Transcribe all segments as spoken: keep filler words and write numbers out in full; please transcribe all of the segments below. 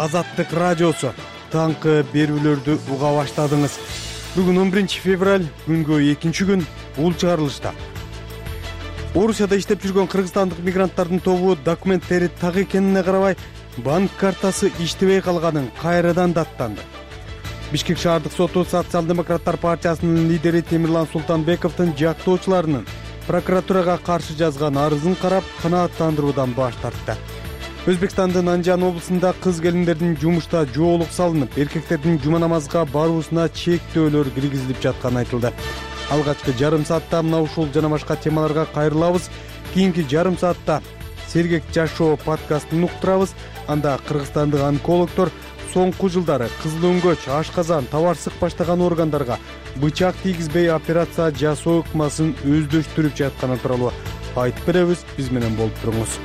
Азаттык радиосу. Таңкы берүүлөрдү уга баштадыңыз. Бүгүн он биринчи февраль, күнгө экинчи күн, бул чыгарылышта. Орусияда иштеп жүргөн кыргызстандык мигранттардын тобу документтери так экенине карабай, банк картасы иштебей калганын кайрадан даттанды. Бишкек шаардык соту Социал-демократтар партиясынын лидери Темирлан Султанбековдун жактоочуларынын прокуратурага каршы жазган арызын карап, канааттандыруудан баш тартты. Өзбекстандын Анжан облусунда кыз келиндердин жумушта жоолук салынып, эркектердин жума намазга баруусуна чектөөлөр киргизилип жатканы айтылды. Алгачкы жарым саатта мына ушул жана башка темаларга кайрылабыз. Кийинки жарым саатта Сергек жашоо подкастын уктурабыз. Анда кыргызстандык онкологдор соңку жылдары кызыл өңгөч, ашказан, табарсык баштаган органдарга бычак тийгизбей операция жасоо ыкмасын өздөштүрүп жатканы тууралуу айтып беребиз. Биз менен болуп туруңуз.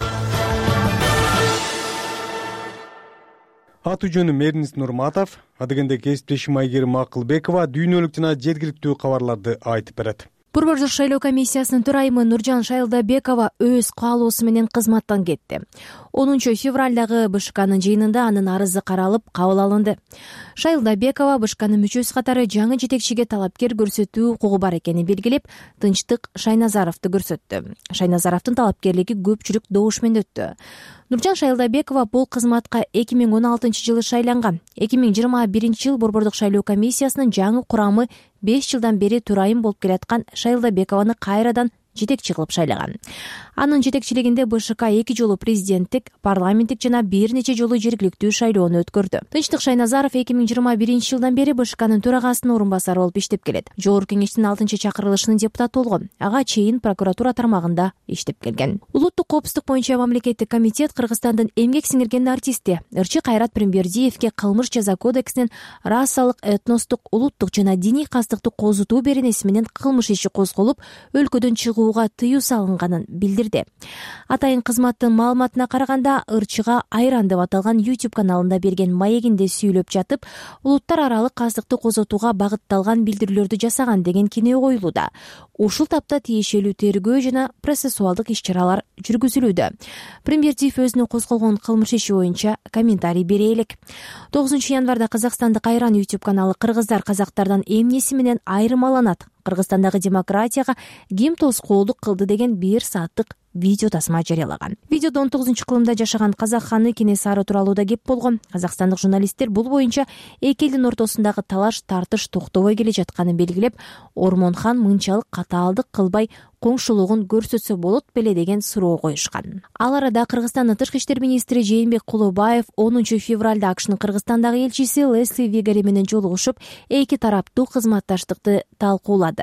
Аты жөнүм Эрнист Нурматов, адегенде кесиптешим Айгерим Акылбекова дүйнөлүк жана жергиликтүү кабарларды айтып берет. Борбордук шайлоо комиссиясынын төрайымы Нуржан Шайлдабекова өз каалоосу менен кызматтан кетти. онунчу февралдагы БШКнын жыйынында анын арызы каралып, кабыл алынды. Шайлдабекова БШКнын мүчөсү катары жаңы жетекчиге талапкер көрсөтүү укугу бар экенин белгилеп, Тынчтык Шайназаровду көрсөттү. Шайназаровдун талапкерлиги көпчүлүк добуш менен өттү. Нуржан Шайлдабекова бул кызматка эки миң он алтынчы жылы шайланган. эки миң жыйырма биринчи жыл Борбордук шайлоо комиссиясынын жаңы курамы беш жылдан бери турайым болуп келаткан Шайлдабекованы кайрадан жетекчи кылып шайлаган. Анын жетекчилигинде БШК эки жолу президенттик, парламенттик жана бир нече жолу жергиликтүү шайлоону өткөрдү. Тынчтык Шайназаров эки миң жыйырма биринчи жылдан бери БШКнын төрагасынын орун басары болуп иштеп келет. Жогорку кеңештин алтынчы чакырылышынын депутаты болгон. Ага чейин прокуратура тармагында иштеп келген. Улуттук коопсуздук боюнча мамлекеттик комитет Кыргызстандын эмгек сиңирген артисти Ырчы Кайрат Пирмбердиевге кылмыш жаза кодексинин расалык, этностук, улуттук жана диний кастыктуу козутуу беренеси менен кылмыш иши козголуп, өлкөдөн чыгууга тыюу салынганын билдирди. Атайын кызматтын маалыматына караганда, Ырчыга Айран деп аталган YouTube каналында берген маегинде сүйлөп жатып, улуттар аралык кастыктуу козотууга багытталган билдирүүлөрдү жасаган деген кинөө коюлууда. Ушул тапта тиешелүү тергөө жана процессуалдык иш-чаралар жүргүзүлүүдө. Пирмбердиев өзүнө козголгон кылмыш иши боюнча комментарий бере элек. тогузунчу январда Казакстандык Айран YouTube каналы кыргыздар казактардан эмнеси менен айырмаланат, Кыргызстандагы демократияга ким тоскоолдук кылды деген бир сааттык видео тасма жарыялаган. Видеодо он тогузунчу кылымда жашаган казак ханы Кенесары тууралуу да кеп болгон. Казакстандык журналисттер бул боюнча эки элдин ортосундагы талаш тартыш токтобой келе жатканын белгилеп, Ормон хан мынчалык катаалдык кылбай коңшулугун көрсөтсө болот беле деген суроо коюшкан. Ал арада Кыргызстандын тышкы иштер министри Жээнбек Кулубаев онунчу февралда АКШнын Кыргызстандагы элчиси Лесли Вигери менен жолугушуп, эки тараптуу кызматташтыкты талкуулады.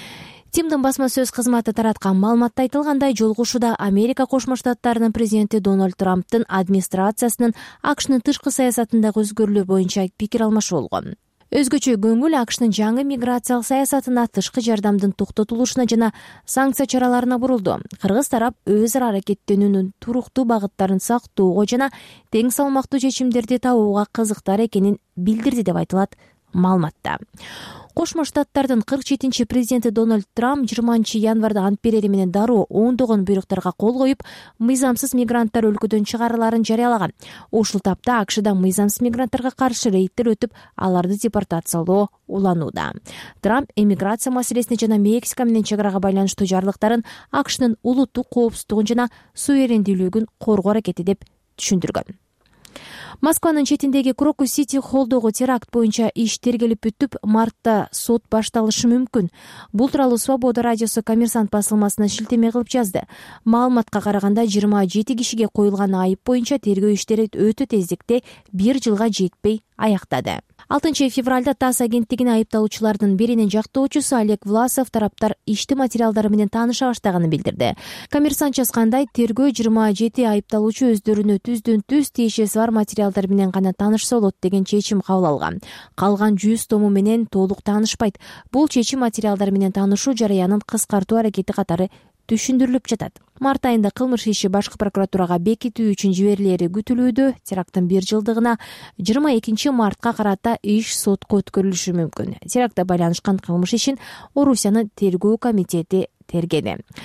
Тимдин басма сөз кызматы тараткан маалыматта айтылгандай, жолугушууда Америка Кошмо Штаттарынын президенти Дональд Трамптын администрациясынын АКШнын тышкы саясатындагы өзгөрүүлөр боюнча пикир алмашуу болгон. Өзгөчө көңүл АКШнын жаңы миграциялык саясатына, тышкы жардамдын токтотулушуна жана санкция чараларына бурулду. Кыргыз тарап өз ара аракеттенүүнүн туруктуу багыттарын сактоого жана тең салмактуу чечимдерди табууга кызыктар экенин билдирди деп айтылат маалыматта. Кошмо Штаттардын кырк жетинчи президенти Дональд Трамп жыйырманчы январда ант берери менен дароо ондогон буйруктарга кол коюп, мыйзамсыз мигранттар өлкөдөн чыгарыларын жарыялаган. Ушул тапта АКШда мыйзамсыз мигранттарга каршы рейдтер өтүп, аларды депортациялоо уланууда. Трамп эмиграция маселесине жана Мексика менен чек-арага байланыштуу жарлыктарын АКШнын улуттук коопсуздугун жана суверендүүлүгүн коргоо аракети деп түшүндүргөн. Москванын четиндеги Крокус Сити холлдогу теракт боюнча иш тергелип бүтүп, мартта сот башталышы мүмкүн. Бул тууралуу Свобода радиосу Коммерсант басылмасына шилтеме кылып жазды. Маалыматка караганда жыйырма жети кишиге коюлган айып боюнча тергөө иштери өтө тездикте бир жылга жетпей аяктады. алтынчы февралда ТАСС агенттигине айыпталуучулардын биринин жактоочусу Олег Власов тараптар ишти материалдары менен тааныша баштаганын билдирди. Коммерсант жазгандай, тергөө жыйырма жети айыпталуучу өздөрүнө түздөн түз тиешеси бар материалдар менен гана таанышса болот деген чечим кабыл алган. Калган жүз тому менен толук таанышпайт. Бул чечим материалдар менен таанышуу жарыянын кыскартуу аракети катары түшүндүрүлүп жатат. Март айында кылмыш иши башкы прокуратурага бекитүү үчүн жиберилери күтүлүүдө. Теракттын бир жылдыгына жыйырма экинчи мартка карата иш сотко өткөрүлүшү мүмкүн. Терактка байланышкан кылмыш ишин Орусиянын тергөө комитети тергеди.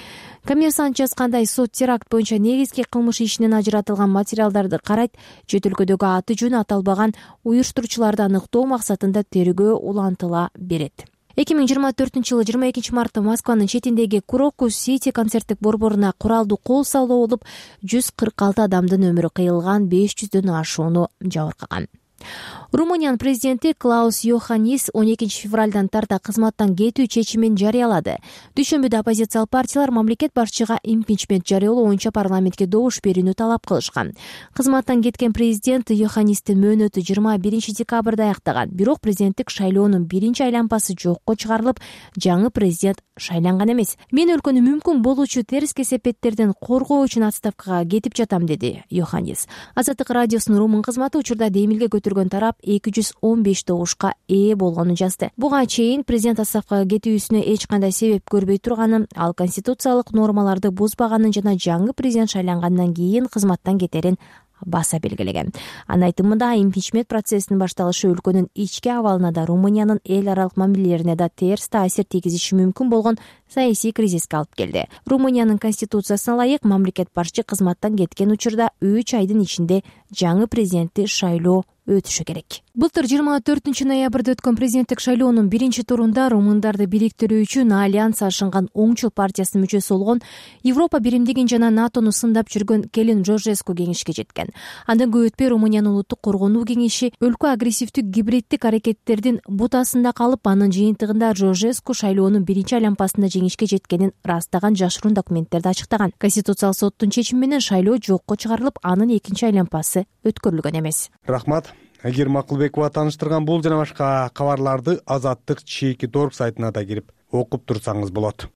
Коммерсант жазгандай, сот теракт боюнча негизги кылмыш ишинен ажыратылган материалдарды карайт, чет өлкөдөгү аты жөнү аталбаган уюштуруучуларды аныктоо максатында тергөө улантыла берет. эки миң жыйырма төртүнчү жылы жыйырма экинчи мартта Москванын четиндеги Крокус Сити концерттик борборуна куралдуу кол салуу болуп, жүз кырк алты адамдын өмүрү кыйылган, беш жүздөн ашууну жабыркаган. Румыниянын президенти Клаус Йоханнис он экинчи февралдан тарта кызматтан кетүү чечимин жарыялады. Дүйшөмбүдө оппозициялык партиялар мамлекет башчыга импичмент жарыялоо боюнча парламентке добуш берүүнү талап кылышкан. Кызматтан кеткен президент Йоханнистин мөөнөтү жыйырма биринчи декабрда аяктаган. Бирок президенттик шайлоонун биринчи айланпасы жокко чыгарылып, жаңы президент шайланган эмес. Мен өлкөнү мүмкүн болуучу терс кесепеттерден коргоо үчүн отставкага кетип жатам, деди Йоханнис. Азаттык радиосунун румын кызматы учурда демилге көтөргөн тарап эки жүз он беш добушка ээ болгонун жазды. Буга чейин президент отставкага кетүүсүнө эч кандай себеп көрбөй турганын, ал конституциялык нормаларды бузбаганын жана жаңы президент шайлангандан кийин кызматтан кетерин баса белгилеген. Анын айтымында, импичмент процессинин башталышы өлкөнүн ички абалына да, Румыниянын эл аралык мамилелерине да терс таасир тийгизиши мүмкүн болгон саясий кризиске алып келди. Румыниянын конституциясына ылайык, мамлекет башчы кызматтан кеткен учурда үч айдын ичинде жаңы президентти шайлоо өтүшү керек. Былтыр жыйырма төртүнчү ноябрда өткөн президенттик шайлоонун биринчи турунда румындарды бириктирүү үчүн Альянс ашынган оңчул партиясынын мүчөсү болгон Европа биримдигин жана НАТОну сындап жүргөн Келин Жоржеску кеңешке жеткен. Андан көп өтпөй Румыниянын улуттук коргонуу кеңеши өлкө агрессивдик гибриддик аракеттердин бутасында калып, анын жыйынтыгында Жоржеску шайлоонун биринчи айланпасында жеңишке жеткенин ырастаган жашыруун документтерди ачыктаган. Конституциялык соттун чечими менен шайлоо жокко чыгарылып, анын экинчи айланпасы өткөрүлгөн эмес. Рахмат. Эгер Макулбекова тааныштырган бул жана башка кабарларды Азаттык чеки торг сайтына да кирип окуп турсаңыз болот.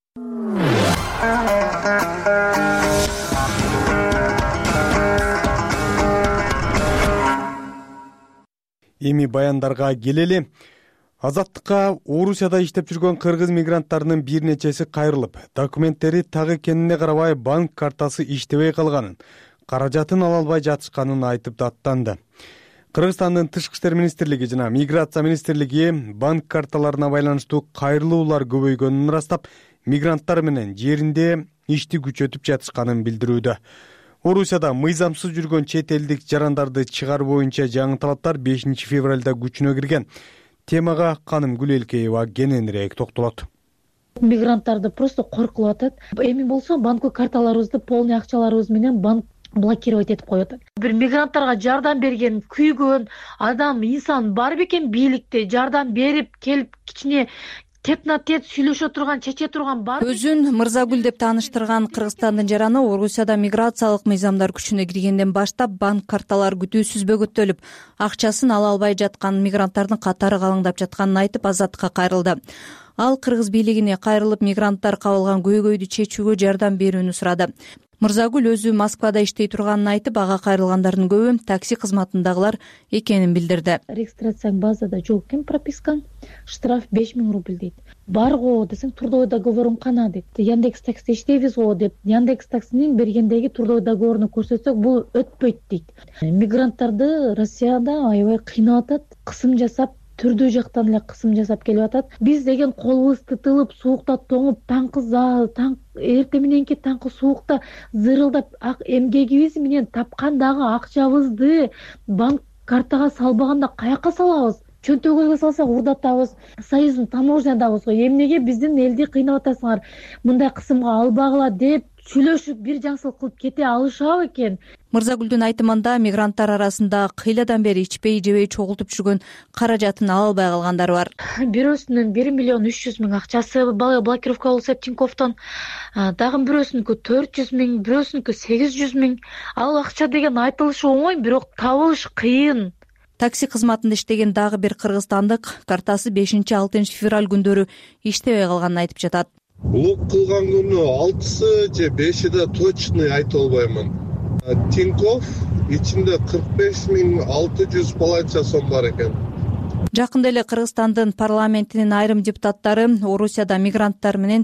Эми баяндарга келели. Азаттыкка Орусияда иштеп жүргөн кыргыз мигранттарынын бир нечеси кайрылып, документтери так экенине карабай банк картасы иштебей калганын, каражатын ала албай жатышканын айтып даттанды. Кыргызстандын Тышкы иштер министрлиги жана Миграция министрлиги банк карталарына байланыштуу кайрылуулар көбөйгөнүн ырастап, мигранттар менен жеринде ишти күчөтүп жатышканын билдирүүдө. Орусияда мыйзамсыз жүргөн чет элдик жарандарды чыгаруу боюнча жаңы талаптар бешинчи февралда күчүнө кирген. Темага Каным Гүлелкеева кененирээк токтолот. Мигранттарды просто коркулуп атат. Эми болсо банк карталарыбызды, полный акчаларыбыз менен банк блокировать этип коюп атат. Бир мигранттарга жардам берген, күйгөн адам, инсан бар бекен бийликте жардам берип келип кичине тет-на-тет сүйлөшө турган, чече турган бар. Өзүн Мырзагүл деп тааныштырган Кыргызстандын жараны Орусияда миграциялык мыйзамдар күчүнө киргенден баштап банк карталары күтүүсүз бөгөттөлүп, акчасын ала албай жаткан мигранттардын катары калыңдап жатканын айтып, Азаттыкка кайрылды. Ал кыргыз бийлигине кайрылып, мигранттар кабылган көйгөйдү чечүүгө жардам берүүнү сурады. Мырзагүл өзү Москвада иштей турганын айтып, ага кайрылгандардын көбү такси кызматындагылар экенин билдирди. Регистрацияң базада жок экен, пропискаң, штраф беш миң рубль дейт. Бар го десең, трудовой договоруң кана дейт. Яндекс такси иштейбиз го деп, Яндекс таксинин бергендеги трудовой договоруну көрсөтсөк, бул өтпөйт дейт. Мигранттарды Россияда аябай кыйнап атат, кысым жасап, түрдүү жактан эле кысым жасап келип атат. Биз деген колубуз тытылып, суукта тоңуп, таңкы таң эртең мененки таңкы суукта зырылдап, эмгегибиз менен тапкандагы акчабызды банк картага салбаганда каяка салабыз? Чөнтөгүбүзгө салсак урдатабыз. Союздун таможнядабыз го. Эмнеге биздин элди кыйнап атасыңар? Мындай кысымга албагыла деп сүйлөшүп бир жаңсылык кылып кете алышабы экен? Мырзагүлдүн айтымында мигранттар арасында кыйладан бери ичпей жебей чогултуп жүргөн каражатын ала албай калгандар бар. Бирөөсүнүн бир миллион үч жүз миң акчасы блокировка болуп Тиньковдон, дагы бирөөсүнүкү төрт жүз миң, бирөөсүнүкү сегиз жүз миң. Ал акча деген айтылышы оңой, бирок табылыш кыйын. Такси кызматында иштеген дагы бир кыргызстандык картасы бешинчи алтынчы февраль күндөрү иштебей калганын айтып жатат. Блок кылган күнү алтысы же бешиде точно айта албаймын. Тиньков ичинде кырк беш миң алты жүз полонча сом бар экен. Жакында эле Кыргызстандын парламентинин айрым депутаттары Орусияда мигранттар менен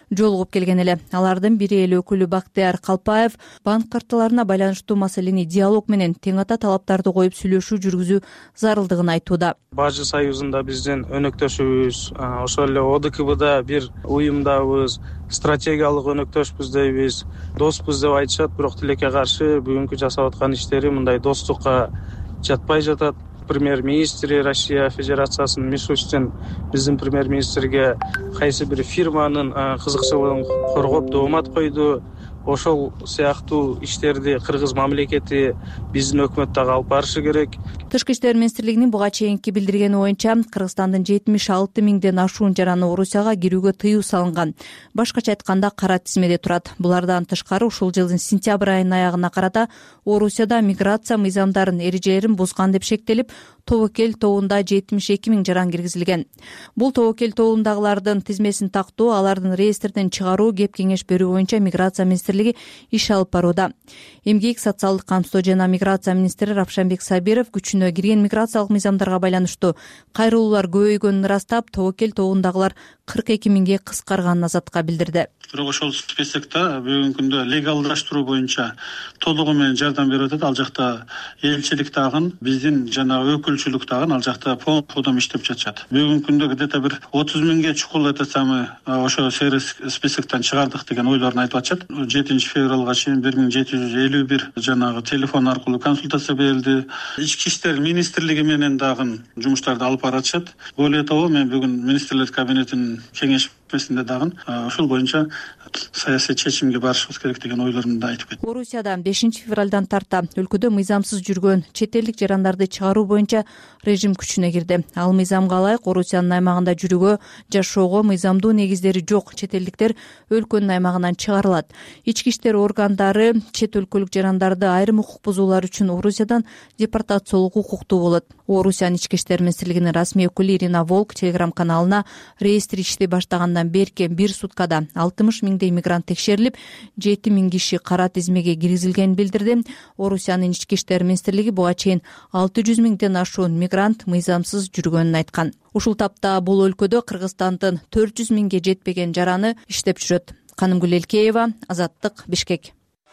жолугуп келген эле. Алардын бири эл өкүлү Бактыяр Калпаев банк карталарына байланыштуу маселени диалог менен тең ата талаптарды коюп сүйлөшүү жүргүзүү зарылдыгын айтууда. Бажы союзунда биздин өнөктөшүбүз, ошол эле О Д К Б'да бир уюмдабыз, стратегиялык өнөктөшпүз дейбиз, доспуз деп айтышат, бирок тилекке каршы бүгүнкү жасап аткан иштери мындай достукка жатпай жатат. Премьер-министри Россия Федерациясынын Мишустин биздин премьер-министрге кайсы бир фирманын кызыкчылыгын коргоп доомат койду. Ошол сыяктуу иштерди кыргыз мамлекети, биздин өкмөт дагы алып барышы керек. Тышкы иштер министрлигинин буга чейинки билдиргени боюнча Кыргызстандын жетимиш алты миңден ашуун жараны Орусияга кирүүгө тыюу салынган. Башкача айтканда кара тизмеде турат. Булардан тышкары ушул жылдын сентябрь айынын аягына карата Орусияда миграция мыйзамдарын эрежелерин бузган деп шектелип, тобокел тобунда жетимиш эки миң жаран киргизилген. Бул тобокел тобундагылардын тизмесин тактоо, алардын реестрден чыгаруу, кеп кеңеш берүү боюнча миграция министрлиги иш алып барууда. Эмгек, социалдык камсоо жана миграция министри Равшанбек Сабиров күчүнө кирген миграциялык мыйзамдарга байланыштуу кайрылуулар көбөйгөнүн ырастап, тобокел тобундагылар кырк эки миңге кыскарганын Азатка билдирди. Бирок ошол списокто бүгүнкү күндө легалдаштыруу боюнча толугу менен жардам берип атат. Ал жакта элчилик дагы, биздин жана өкүлчүлүк дагы ал жакта полный ходом иштеп жатышат. Бүгүнкү күндө где-то бир отуз миңге чукул этсамы ошо сервис списоктон чыгардык деген ойлорун айтып атышат. жетинчи февралга чейин бир миң жети жүз элүү бир жанагы телефон аркылуу консультация берилди. Ички иштер министрлиги менен дагы жумуштарды алып баратышат. Более того, мен бүгүн министрлер кабинетинин кеңешмесинде дагы ошол боюнча саясий чечимге барышыбыз керек деген ойлорумду айтып кеттим. Орусияда бешинчи февралдан тарта өлкөдө мыйзамсыз жүргөн чет элдик жарандарды чыгаруу боюнча режим күчүнө кирди. Ал мыйзамга ылайык Орусиянын аймагында жүрүүгө, жашоого мыйзамдуу негиздери жок чет элдиктер өлкөнүн аймагынан чыгарылат. Ички иштер органдары чет өлкөлүк жарандарды айрым укук бузуулар үчүн Орусиядан депортациялоого укуктуу болот. Орусиянын ички иштер министрлигинин расмий өкүлү Ирина Волк телеграм каналына реестр ишти баштагандан берки бир суткада алтымыш миңдей мигрант текшерилип, жети миң киши кара тизмеге киргизилгенин билдирди. Орусиянын ички иштер министрлиги буга чейин алты жүз миңден ашуун мигрант мыйзамсыз жүргөнүн айткан. Ушул тапта бул өлкөдө Кыргызстандын төрт жүз миңге жетпеген жараны иштеп жүрөт. Канымгүл Элкеева, Азаттык, Бишкек.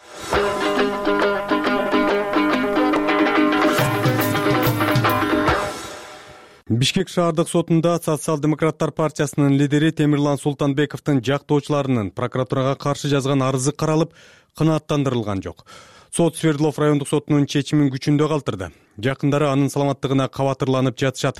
Бишкек шаардык сотунда Социал-демократтар партиясынын лидери Темирлан Султанбековдун жактоочуларынын прокуратурага каршы жазган арызы каралып, кынааттандырылган жок. Сот Свердлов райондук сотунун чечимин күчүндө калтырды. Жакындары анын саламаттыгына кабатырланып жатышат.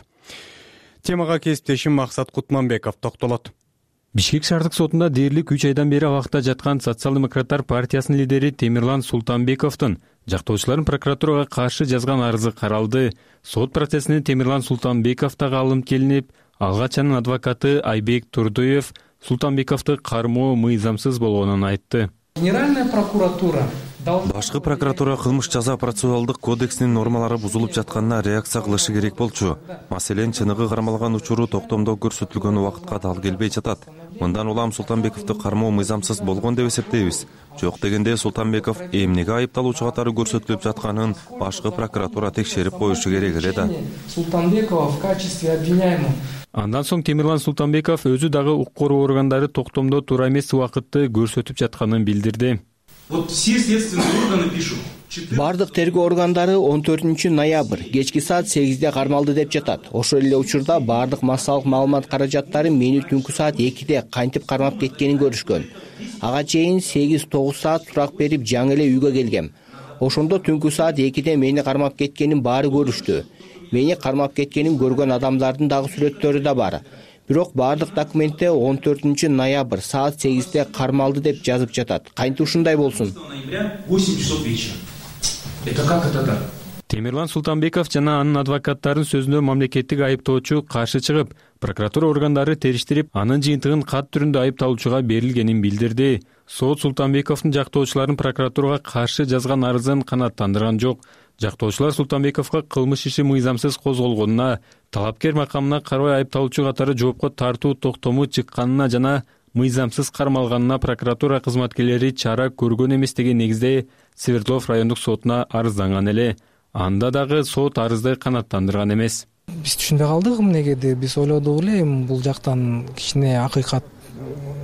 Темага кесиптешим Максат Кутманбеков токтолот. Бишкек шаардык сотунда дээрлик үч айдан бери абакта жаткан Социал-демократтар партиясынын лидери Темирлан Султанбековдун жактоочуларын прокуратурага каршы жазган арызы каралды. Сот процессине Темирлан Султанбеков дагы алынып келинип, алгач анын адвокаты Айбек Турдуев Султанбековду кармоо мыйзамсыз болгонун айтты. Генеральная прокуратура Башкы прокуратура кылмыш жаза процессуалдык кодексинин нормалары бузулуп жатканына реакция кылышы керек болчу. Маселен, чыныгы кармалган учуру токтомдо көрсөтүлгөн убакытка дал келбей жатат. Мындан улам Султанбековду кармоо мыйзамсыз болгон деп эсептейбиз. Жок дегенде Султанбеков эмнеге айыпталуучу катары көрсөтүлүп жатканын башкы прокуратура текшерип коюшу керек эле да. Султанбекова в качестве обвиняемого. Андан соң Темирлан Султанбеков өзү дагы укук коргоо органдары токтомдо туура эмес убакытты көрсөтүп жатканын билдирди. Вот все следственные органы пишут. Бардык тергөө органдары он төртүнчү ноябрь кечки саат сегизде кармалды деп жатат. Ошол эле учурда бардык массалык маалымат каражаттары мени түнкү саат экиде кантип кармап кеткенин көрүшкөн. Ага чейин сегиз тогуз саат сурак берип жаңы эле үйгө келгем. Ошондо түнкү саат экиде мени кармап кеткенин баары көрүштү. Мени кармап кеткенин көргөн адамдардын дагы сүрөттөрү да бар. Бирок бардык документте он төртүнчү ноябрь саат сегизде кармалды деп жазып жатат. Кантип ушундай болсун? восемь часов вечера. Это как это так? Темирлан Султанбеков жана анын адвокаттарынын сөзүнө мамлекеттик айыптоочу каршы чыгып, прокуратура органдары териштирип, анын жыйынтыгын кат түрүндө айыпталуучуга берилгенин билдирди. Сот Султанбековдун жактоочуларын прокуратурага каршы жазган арызын канааттандырган жок. Жактоочулар Султанбековго кылмыш иши мыйзамсыз козголгонуна, талапкер макамына карабай айыпталуучу катары жоопко тартуу токтому чыкканына жана мыйзамсыз кармалганына прокуратура кызматкерлери чара көргөн эмес деген негизде Свердлов райондук сотуна арызданган эле. Анда дагы сот арызды канааттандырган эмес. Биз түшүнбөй калдык эмнеге деп биз ойлодук эле, бул жактан кичине акыйкат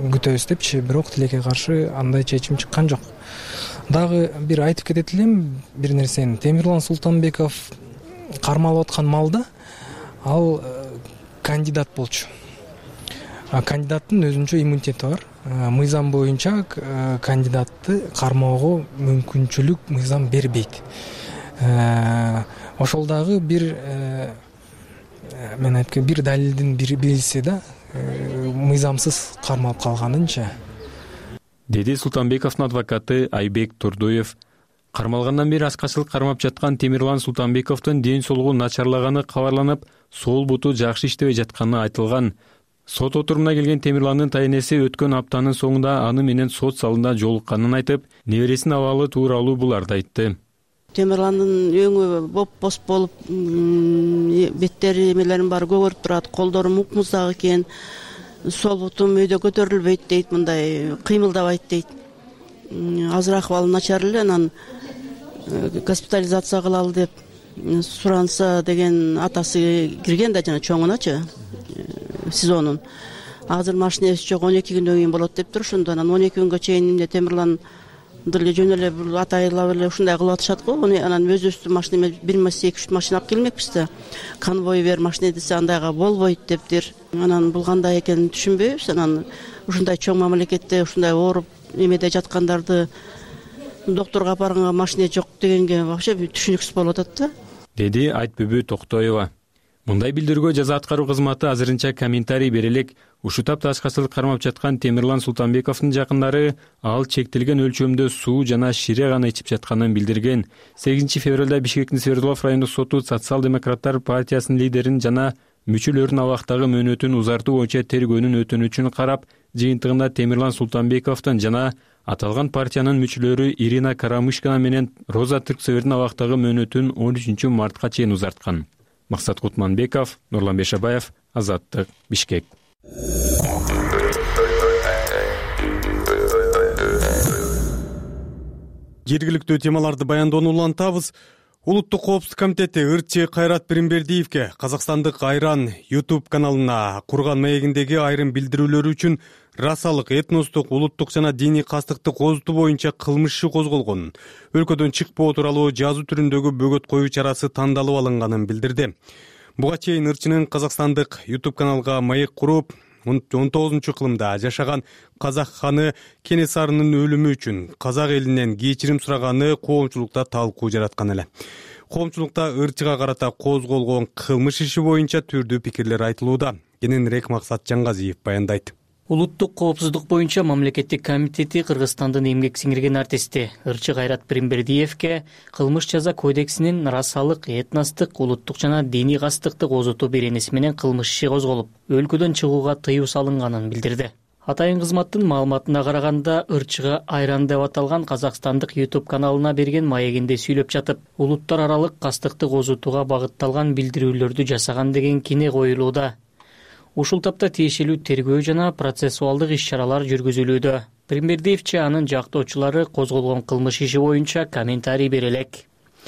күтөбүз депчи, бирок тилекке каршы андай чечим чыккан жок. Дагы бир айтып кетет элем бир нерсени. Темирлан Султанбеков кармалып аткан маалда ал кандидат болчу. Кандидаттын өзүнчө иммунитети бар. Мыйзам боюнча кандидатты кармоого мүмкүнчүлүк мыйзам бербейт. Ошол дагы бир мен айткан бир далилдин бир белгиси да мыйзамсыз кармалып калганынча, деди Султанбековдун адвокаты Айбек Турдуев. Кармалгандан бери ачкачылык кармап жаткан Темирлан Султанбековдун ден соолугу начарлаганы кабарланып, сол буту жакшы иштебей жатканы айтылган. Сот отурумуна келген Темирландын тайнеси өткөн аптанын соңунда аны менен сот залында жолукканын айтып, небересинин абалы тууралуу буларды айтты. Темирландын өңү боп-боз болуп, беттери эмелерин баары көгөрүп турат, колдору мук-муздак экен. Сол бутум өйдө көтөрүлбөйт дейт, мындай кыймылдабайт дейт. Азыр акыбалы начар эле, анан госпитализация кылалы деп суранса деген атасы кирген да, жана чоңуначы сезонун. Азыр машинеси жок, он эки күндөн кийин болот деп турушунду. Анан он эки күнгө чейин эмне Темирлан деле жөн эле атайлап эле ушундай кылып атышат го. Анан өзүбүздүн машина бир эмес эки үч машина алып келмекпиз да. Конвой бер машина десе андайга болбойт дептир. Анан бул кандай экенин түшүнбөйбүз. Анан ушундай чоң мамлекетте ушундай ооруп эмеде жаткандарды докторго апарганга машина жок дегенге вообще түшүнүксүз болуп атат да, деди Айтбүбү Токтоева. Мындай билдирүүгө жаза аткаруу кызматы азырынча комментарий бере элек. Ушул тапта ачкачылык кармап жаткан Темирлан Султанбековдун жакындары ал чектелген өлчөмдө суу жана шире гана ичип жатканын билдирген. сегизинчи февралда Бишкектин Свердлов райондук соту Социал-демократтар партиясынын лидерин жана мүчөлөрүнүн абактагы мөөнөтүн узартуу боюнча тергөөнүн өтүнүчүн карап, жыйынтыгында Темирлан Султанбековдун жана аталган партиянын мүчөлөрү Ирина Карамышкина менен Роза Түрксевердин абактагы мөөнөтүн он үчүнчү мартка чейин узарткан. Максат Кутманбеков, Нурлан Бешабаев, Азаттык, Бишкек. Жергиликтүү темаларды баяндоону улантабыз. Улуттук коопсуздук комитети ырчы Кайрат Биримбердиевке Казакстандык Айран YouTube каналына курган маегиндеги айрым билдирүүлөрү үчүн расалык, этностук, улуттук жана диний кастыкты козутуу боюнча кылмыш иши козголгонун, өлкөдөн чыкпоо тууралуу жазуу түрүндөгү бөгөт коюу чарасы тандалып алынганын билдирди. Буга чейин ырчынын Казакстандык YouTube каналга маек куруп, он тогузунчу кылымда жашаган казак ханы Кенесарынын өлүмү үчүн казак элинен кечирим сураганы коомчулукта талкуу жараткан эле. Коомчулукта ырчыга карата козголгон кылмыш иши боюнча түрдүү пикирлер айтылууда. Кененирээк Максат Жаңгазиев баяндайт. Улуттук коопсуздук боюнча мамлекеттик комитети Кыргызстандын эмгек сиңирген артисти ырчы Кайрат Биримбердиевке кылмыш жаза кодексинин расалык, этностук, улуттук жана диний кастыкты козутуу беренеси менен кылмыш иши козголуп, өлкөдөн чыгууга тыюу салынганын билдирди. Атайын кызматтын маалыматына караганда, ырчыга Айран деп аталган Казакстандык YouTube каналына берген маегинде сүйлөп жатып, улуттар аралык кастыкты козутууга багытталган билдирүүлөрдү жасаган деген кине коюлууда. Ушул тапта тиешелүү тергөө жана процессуалдык иш-чаралар жүргүзүлүүдө. Биримбердиевчи анын жактоочулары козголгон кылмыш иши боюнча комментарий бере элек.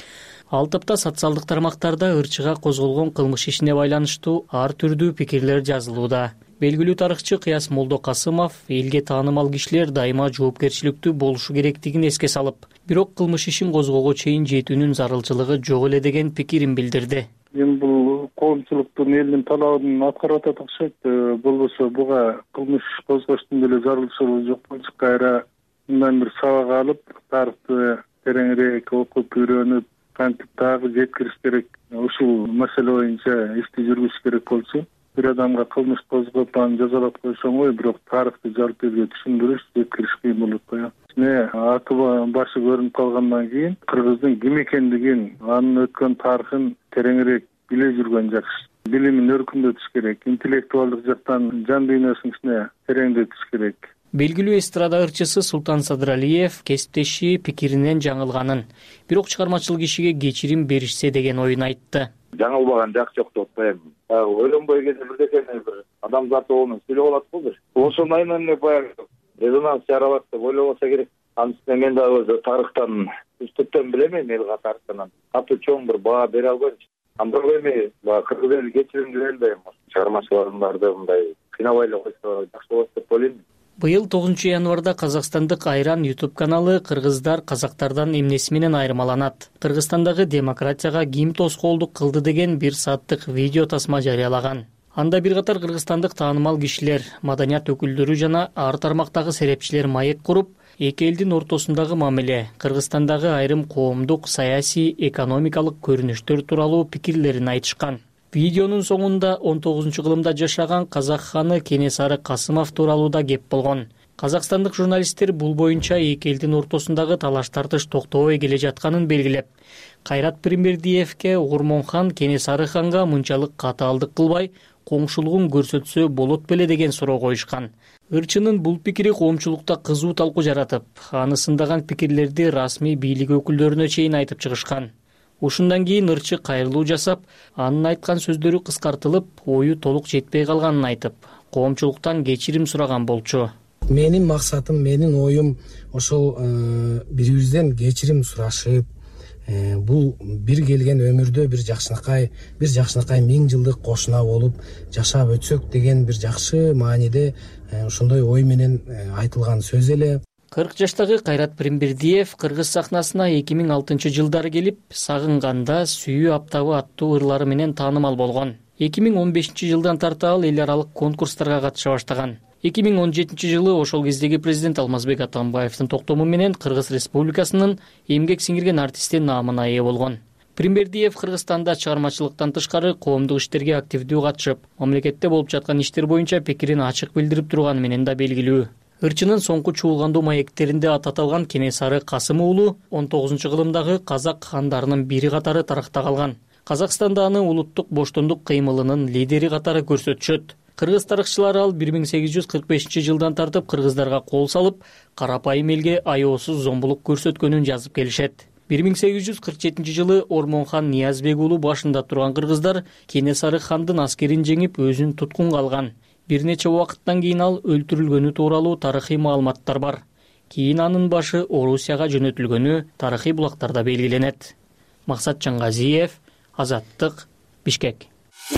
Ал тапта социалдык тармактарда ырчыга козголгон кылмыш ишине байланыштуу ар түрдүү пикирлер жазылууда. Белгилүү тарыхчы Кыяс Молдокасымов элге таанымал кишилер дайыма жоопкерчиликтүү болушу керектигин эске салып, бирок кылмыш ишин козгоого чейин жетүүнүн зарылчылыгы жок эле деген пикирин билдирди. Эми бул коомчулуктун элдин талабын аткарып атат окшойт. Болбосо буга кылмыш козгоштун деле зарылчылыгы жок болчу. Кайра мындан бир сабак алып, тарыхты тереңирээк окуп, үйрөнүп, кантип дагы жеткириш керек. Ушул маселе боюнча ишти жүргүзүш керек болчу. Бир адамга кылмыш козгоп, аны жазалап койсо оңой, бирок тарыхты жалпы элге түшүндүрүш, жеткириш кыйын болот го. Не аты башы көрүнүп калгандан кийин кыргыздын ким экендигин, анын өткөн тарыхын тереңирээк биле жүргөн жакшы. Билимин өркүндөтүш керек, интеллектуалдык жактан жан дүйнөсүнүн ичине тереңдетиш керек. Белгилүү эстрада ырчысы Султан Садыралиев кесиптеши пикиринен жаңылганын, бирок чыгармачылык ишиге кечирим беришсе деген оюн айтты. Жаңылбаган жак жок деп атпайм. Ойлонбой кезде бирдекени бир адамзат оонун сүйлөп алат го бир. Ошондайын эмне баягы резонанс жаралат деп ойлобосо керек. Анын үстүнө мен дагы тарыхтан үстүптөн билем, эл катарынан. Катуу чоң бир баа бере албайм. Андык эми кыргыз эли кечирим dileyim. Чыгармачылардын баардыгы мындай кыйнабай эле койсо жакшы болот деп ойлойм. Быйыл тогузунчу январда Казакстандык Айран YouTube каналы кыргыздар казактардан эмнеси менен айырмаланат, Кыргызстандагы демократияга ким тоскоолдук кылды деген бир сааттык видео тасма жарыялаган. Анда бир катар кыргызстандык таанымал кишилер, маданият өкүлдөрү жана ар тармактагы серепчилер маек куруп, эки элдин ортосундагы мамиле, Кыргызстандагы айрым коомдук, саясий, экономикалык көрүнүштөр тууралуу пикирлерин айтышкан. Видеонун соңунда он тогузунчу кылымда жашаган казак ханы Кенесары Касымов тууралуу да кеп болгон. Казакстандык журналисттер бул боюнча эки элдин ортосундагы талаш тартыш токтобой келе жатканын белгилеп, Кайрат Пиримбердиевке Угурмонхан Кенесары ханга мынчалык катаалдык кылбай, коңшулугун көрсөтсө болот беле деген суроо коюшкан. Ырчынын бул пикири коомчулукта кызуу талкуу жаратып, аны сындаган пикирлерди расмий бийлик өкүлдөрүнө чейин айтып чыгышкан. Ушундан кийин ырчы кайрылуу жасап, анын айткан сөздөрү кыскартылып, ою толук жетпей калганын айтып, коомчулуктан кечирим сураган болчу. Менин максатым, менин оюм ошол бири бирибизден кечирим сурашып, бул бир келген өмүрдө бир жакшынакай, бир жакшынакай миң жылдык кошуна болуп жашап өтсөк деген бир жакшы мааниде ошондой ой менен айтылган сөз эле. кырк жаштагы Кайрат Пиримбердиев кыргыз сахнасына эки миң алтынчы жылдары келип, Сагынганда сүйүү аптабы аттуу ырлары менен таанымал болгон. эки миң он бешинчи жылдан тарта ал эл аралык конкурстарга катыша баштаган. эки миң он жетинчи жылы ошол кездеги президент Алмазбек Атамбаевдин токтому менен Кыргыз Республикасынын эмгек сиңирген артисти наамына ээ болгон. Пиримбердиев Кыргызстанда чыгармачылыктан тышкары коомдук иштерге активдүү катышып, мамлекетте болуп жаткан иштер боюнча пикирин ачык билдирип турганы менен да белгилүү. Ырчынын соңку чуулгандуу маектеринде аты аталган Кенесары Касым уулу он тогузунчу кылымдагы казак хандарынын бири катары таракта калган. Казакстанда аны улуттук боштондук кыймылынын лидери катары көрсөтүшөт. Кыргыз тарыхчылары ал бир миң сегиз жүз кырк бешинчи жылдан тартып кыргыздарга кол салып, карапайым элге аеосуз зомбулук көрсөткөнүн жазып келишет. бир миң сегиз жүз кырк жетинчи жылы Ормонхан Ниязбек уулу башында турган кыргыздар Кенесары хандын аскерин жеңип өзүн туткунга алган. Бир нече убакыттан кийин ал өлтүрүлгөнү тууралуу тарыхый маалыматтар бар. Кийин анын башы Орусияга жөнөтүлгөнү тарыхый булактарда белгиленет. Максат Чаңгазиев, Азаттык, Бишкек.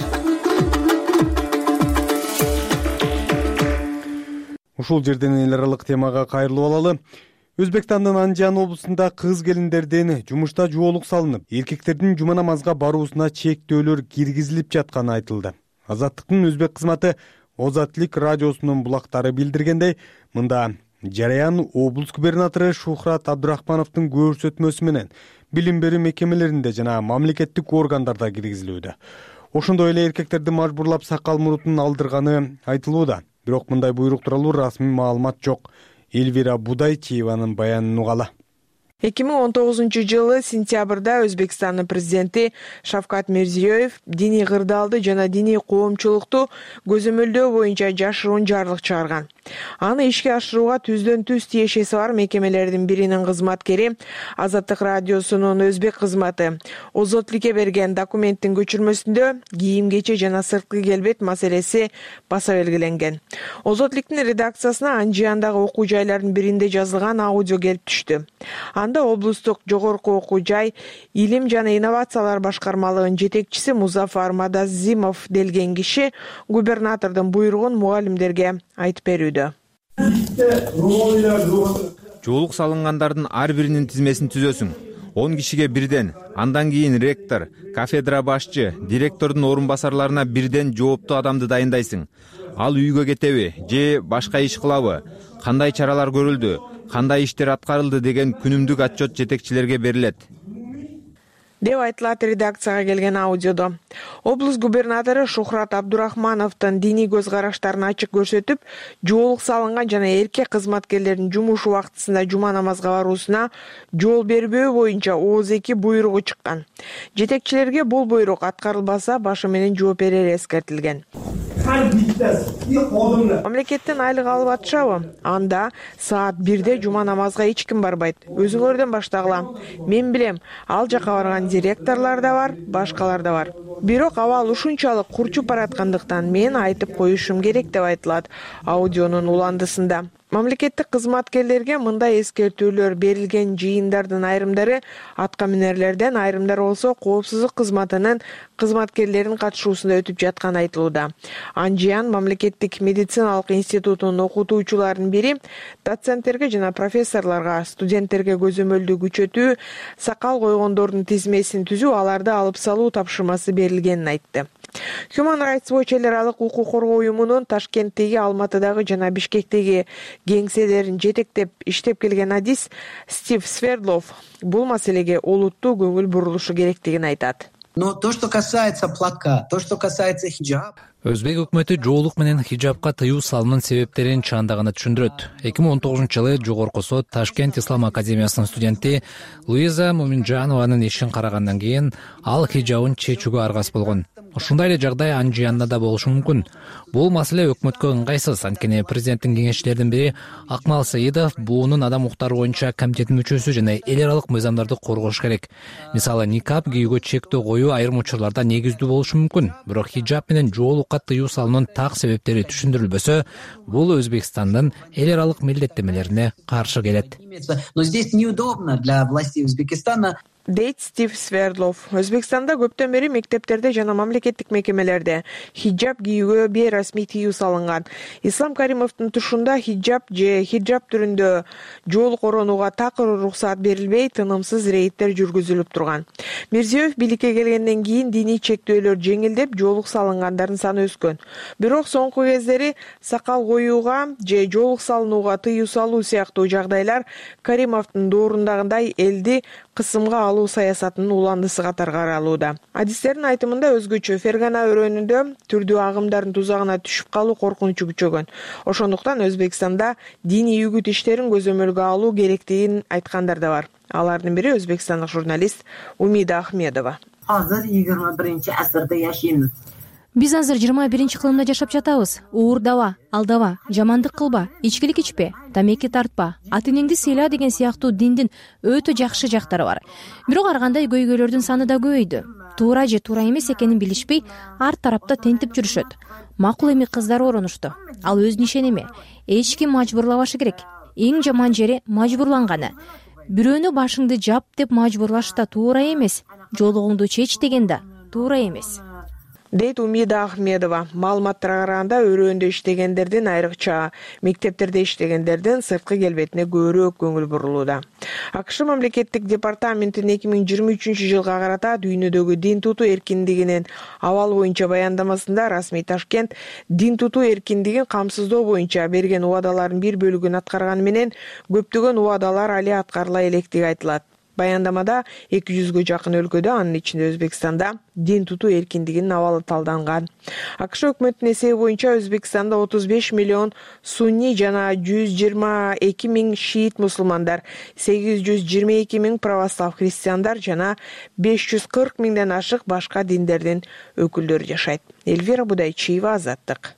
Ушул жерден эл аралык темага кайрылып алалы. Өзбекстандын Анжан облусунда кыз келиндерден жумушта жоолук салынып, эркектердин жума намазга баруусуна чектөөлөр киргизилип жатканы айтылды. Азаттыктын өзбек кызматы Озатлик радиосунун булактары билдиргендей, мында жараян облус губернатору Шухрат Абдурахмановдун көрсөтмөсү менен билим берүү мекемелеринде жана мамлекеттик органдарда киргизилүүдө. Ошондой эле эркектерди мажбурлап сакал мурутун алдырганы айтылууда. Бирок мындай буйрук тууралуу расмий маалымат жок. Эльвира Будайтиеванын баянын угалы. эки миң он тогузунчу жылы сентябрда Өзбекстандын президенти Шавкат Мирзиёев диний кырдаалды жана диний коомчулукту көзөмөлдөө боюнча жашыруун жарлык чыгарган. Аны ишке ашырууга түздөн түз тиешеси бар мекемелердин биринин кызматкери Азаттык радиосунун өзбек кызматы Озотликке берген документтин көчүрмөсүндө кийим кече жана сырткы келбет маселеси баса белгиленген. Озотликтин редакциясына Анжиандагы окуу жайлардын биринде жазылган аудио келип түштү. Анда облустук жогорку окуу жай илим жана инновациялар башкармалыгынын жетекчиси Музафар Мадазимов делген киши губернатордун буйругун мугалимдерге айтып берүүдө. Жоолук салынгандардын ар биринин тизмесин түзөсүң. он кишиге бирден, андан кийин ректор, кафедра башчы, директордун орун басарларына бирден жооптуу адамды дайындайсың. Ал үйгө кетеби же башка иш кылабы? Кандай чаралар көрүлдү? Кандай иштер аткарылды деген күнүмдүк отчет жетекчилерге берилет деп айтылат редакцияга келген аудиодо. Облус губернатору Шухрат Абдурахмановдун диний көз караштарын ачык көрсөтүп, жоолук салынган жана эркек кызматкерлердин жумуш убактысында жума намазга баруусуна жол бербөө боюнча ооз эки буйругу чыккан. Жетекчилерге бул буйрук аткарылбаса башы менен жооп берери эскертилген. Мамлекеттен айлык алып атышабы? Анда саат бирде жума намазга эч ким барбайт. Өзүңөрдөн баштагыла. Мен билем, ал жака барган директорлор да бар, башкалар да бар. бирок абал ушунчалык курчуп бараткандыктан мен айтып коюшум керек деп айтылат аудионун уландысында. Мамлекеттик кызматкерлерге мындай эскертүүлөр берилген. Жыйындардын айрымдары атка минерлерден, айрымдары болсо коопсуздук кызматынын кызматкерлеринин катышуусунда өтүп жатканы айтылууда. Анжиян мамлекеттик медициналык институтунун окутуучуларынын бири доценттерге жана профессорлорго студенттерге көзөмөлдү күчөтүү, сакал койгондордун тизмесин түзүү, аларды алып салуу тапшырмасы берилгенин айтты. Human Rights Watch эл аралык укук коргоо уюмунун Ташкенттеги, Алматыдагы жана Бишкектеги кеңселерин жетектеп иштеп келген адис Стив Свердлов бул маселеге олуттуу көңүл бурулушу керектигин айтат. Но то, что касается платка, то, что касается хиджаб. Өзбек өкмөтү жоолук менен хиджабка тыюу салуунун себептерин чаандаганы түшүндүрөт. эки миң он тогузунчу жылы Жогорку сот Ташкент Ислам академиясынын студенти Луиза Муминжанованын ишин карагандан кийин ал хиджабын чечүүгө аргасыз болгон. Ушундай эле жагдай Анжиянда да болушу мүмкүн. Бул маселе өкмөткө ыңгайсыз. Анткени президенттин кеңешчилеринин бири Акмал Саидов буунун адам укуктары боюнча комитеттин мүчөсү жана эл аралык мыйзамдарды коргош керек. Мисалы, никап кийүүгө чектөө коюу айрым учурларда негиздүү болушу мүмкүн. Бирок хиджаб менен жоолукка тыюу салуунун так себептери түшүндүрүлбөсө, бул Өзбекстандын эл аралык милдеттемелерине каршы келет. Но здесь неудобно для властей Узбекистана. Дейт Стив Свердлов. Өзбекстанда көптөн бери мектептерде жана мамлекеттик мекемелерде хиджаб кийүүгө бейрасмий тыюу салынган. Ислам Каримовдун тушунда хиджаб же хиджаб түрүндө жоолук оронууга такыр уруксаат берилбей, тынымсыз рейдтер жүргүзүлүп турган. Мирзиёев бийликке келгенден кийин диний чектөөлөр жеңилдеп, жоолук салынгандардын саны өскөн. Бирок соңку кездери сакал коюуга же жоолук салынууга тыюу салуу сыяктуу жагдайлар Каримовдун доорундагындай элди кысымга алуу саясатынын уландысы катары каралууда. Адистердин айтымында өзгөчө Фергана өрөөнүндө түрдүү агымдардын тузагына түшүп калуу коркунучу күчөгөн. Ошондуктан Өзбекстанда диний үгүт иштерин көзөмөлгө алуу керектигин айткандар да бар. Алардын бири өзбекстандык журналист Умида Ахмедова. Азыр жыйырма биринчи асырда жашайбыз. Биз азыр жыйырма биринчи кылымда жашап жатабыз. Уурдаба, алдава, жамандык кылба, ичкилик ичпе, тамеки тартпа, ата энеңди сыйла деген сыяктуу диндин өтө жакшы жактары бар. Бирок ар кандай көйгөйлөрдүн саны да көбөйдү. Туура же туура эмес экенин билишпей, ар тарапта тентип жүрүшөт. Макул эми кыздар оронушту. Ал өзүнө ишенеме. Эч ким мажбурлабашы керек. Эң жаман жери мажбурланганы. Бирөөнү башыңды жап деп мажбурлаш да туура эмес. Жолугуңду чеч деген да туура эмес. Дейт Умида Ахмедова. Маалыматтарга караганда өрөөндө иштегендердин, айрыкча мектептерде иштегендердин сырткы келбетине көбүрөөк көңүл бурулууда. АКШ мамлекеттик департаментинин эки миң жыйырма үчүнчү жылга карата дүйнөдөгү дин тутуу эркиндигинин абалы боюнча баяндамасында расмий Ташкент дин тутуу эркиндигин камсыздоо боюнча берген убадалардын бир бөлүгүн аткарганы менен көптөгөн убадалар али аткарыла электиги айтылат. Баяндамада эки жүзгө жакын өлкөдө, анын ичинде Өзбекстанда дин тутуу эркиндигинин абалы талданган. АКШ өкмөтүнүн эсеби боюнча Өзбекстанда отуз беш миллион сунни жана жүз жыйырма эки миң шиит мусулмандар, сегиз жүз жыйырма эки миң православ христиандар жана беш жүз кырк миңден ашык башка диндердин өкүлдөрү жашайт. Эльвира Будайчиева, Азаттык.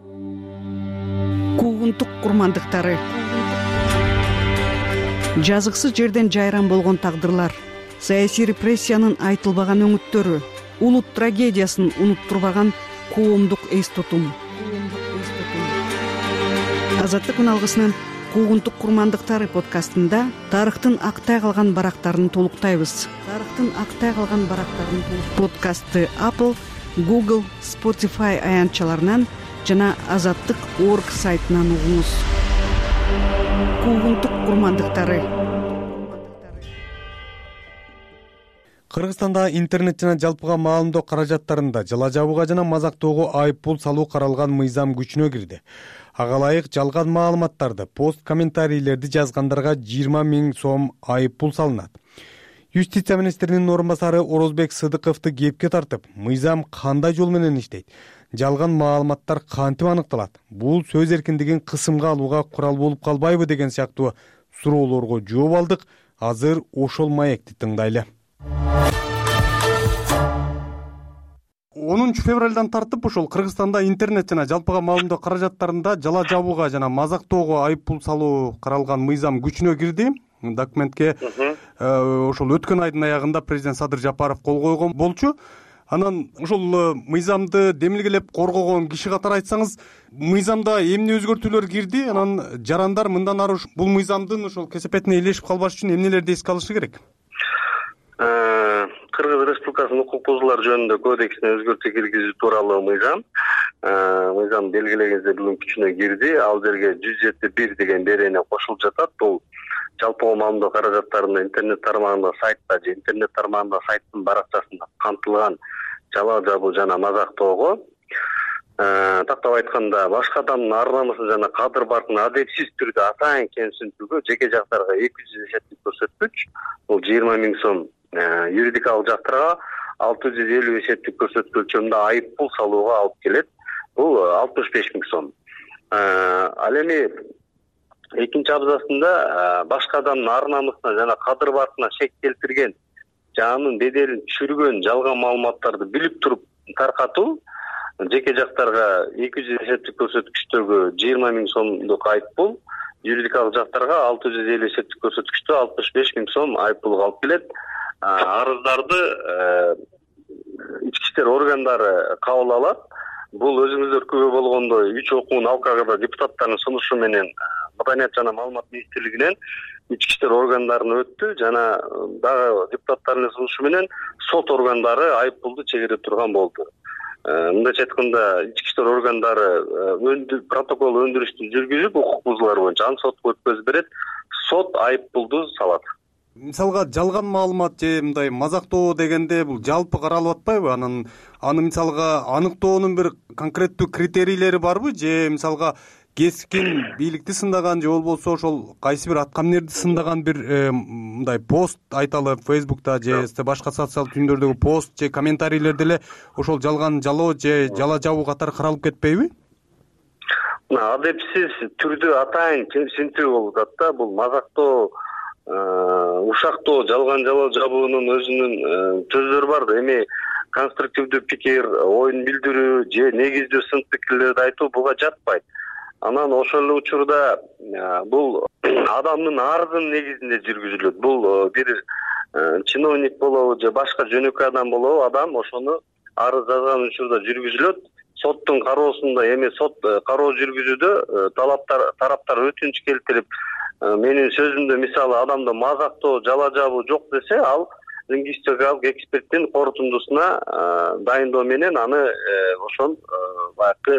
Куугунтук курмандыктары. Жазыксыз жерден жайран болгон тагдырлар, саясий репрессиянын айтылбаган өңүттөрү, улут трагедиясын унуттурбаган коомдук эс тутум. Азаттык үналгысынын Куугунтук курмандыктары подкастында тарыхтын актай калган барактарын толуктайбыз. Тарыхтын актай калган барактарын подкастты Apple, Google, Spotify аянтчаларынан жана азаттык точка орг сайтынан угуңуз. Куугунтук курмандыктары. Кыргызстанда интернет жана жалпыга маалымдоо каражаттарында жала жабууга жана мазактоого айып пул салуу каралган мыйзам күчүнө кирди. Ага ылайык жалган маалыматтарды, пост комментарийлерди жазгандарга жыйырма миң сом айып пул салынат. Юстиция министринин орун басары Орозбек Сыдыковду кепке тартып, мыйзам кандай жол менен иштейт? Жалган маалыматтар кантип аныкталат? Бул сөз эркиндигин кысымга алууга курал болуп калбайбы деген сыяктуу суроолорго жооп алдык. Азыр ошол маекти тыңдайлы. онунчу февралдан тартып ошол Кыргызстанда интернет жана жалпыга маалымдоо каражаттарында жала жабууга жана мазактоого айып пул салуу каралган мыйзам күчүнө кирди. Документке ошол өткөн айдын аягында президент Садыр Жапаров кол койгон болчу. Анан ошол мыйзамды демилгелеп коргогон киши катары айтсаңыз, мыйзамда эмне өзгөртүүлөр кирди? Анан жарандар мындан ары бул мыйзамдын ошол кесепетине илешип калбаш үчүн эмнелерди эске алышы керек? Кыргыз Республикасынын укук бузуулар жөнүндө кодексине өзгөртүү киргизүү тууралуу мыйзам мыйзам белгилегенде бүгүн күчүнө кирди. Ал жерге жүз жети бир деген берене кошулуп жатат. Бул жалпыга маалымдоо каражаттарында интернет тармагында сайтта же интернет тармагында сайттын баракчасында камтылган жала жабуу жана мазактоого, тактап айтканда башка адамдын ар намысын жана кадыр баркын адепсиз түрдө атайын кемсинтүүгө жеке жактарга эки жүз эсептик көрсөткүч, бул жыйырма миң сом, юридикалык жактарга алты жүз элүү эсептик көрсөткүч өлчөмүндө айып пул салууга алып келет. Бул алтымыш беш миң сом. Ал эми экинчи абзацында башка адамдын ар намысына жана кадыр баркына шек келтирген жана анын беделин түшүргөн жалган маалыматтарды билип туруп таркатуу, жеке жактарга эки жүз эсептик көрсөткүчтөгү жыйырма миң сомдук айып пул, юридикалык жактарга алты жүз элүү эсептик көрсөткүчтө алтымыш беш миң сом айып пулга алып келет. Арыздарды ички иштер органдары кабыл алат. Бул өзүңүздөр күбө болгондой үч окуун алкагда депутаттардын сунушу менен Маданият жана маалымат министрлигинен ички иштер органдарына өттү жана дагы депутаттардын сунушу менен сот органдары айып пулду чегере турган болду. Мындайча айтканда ички иштер органдары протокол өндүрүштү жүргүзүп укук бузуулар боюнча аны сотко өткөзүп берет. Сот айып пулду салат. Мисалга жалган маалымат же мындай мазактоо дегенде бул жалпы каралып атпайбы? Анын аны мисалга аныктоонун бир конкреттүү критерийлери барбы же мисалга кескин бийликти сындаган же болбосо ошол кайсы бир аткаминерди сындаган бир мындай пост айталы Facebook'та же башка социалдык түйүндөрдөгү пост же комментарийлер деле ошол жалган жалоо же жала жабуу катары каралып кетпейби? Адепсиз түрдө атайын кемсинтүү болуп атат да. Бул мазактоо, ушактоо, жалган жалоо жабуунун өзүнүн сөздөрү бар да. Эми конструктивдүү пикир, оюн билдирүү же негиздүү сын пикирлерди айтуу буга жатпайт. Анан ошол эле учурда бул адамдын арызынын негизинде жүргүзүлөт. Бул бир чиновник болобу же башка жөнөкөй адам болобу, адам ошону арыз жазган учурда жүргүзүлөт. Соттун кароосунда эми сот кароо жүргүзүүдө талаптар тараптар өтүнүч келтирип, менин сөзүмдө мисалы адамды мазактоо, жала жабуу жок десе, ал лингвистикалык эксперттин корутундусуна дайындоо менен аны ошол баягы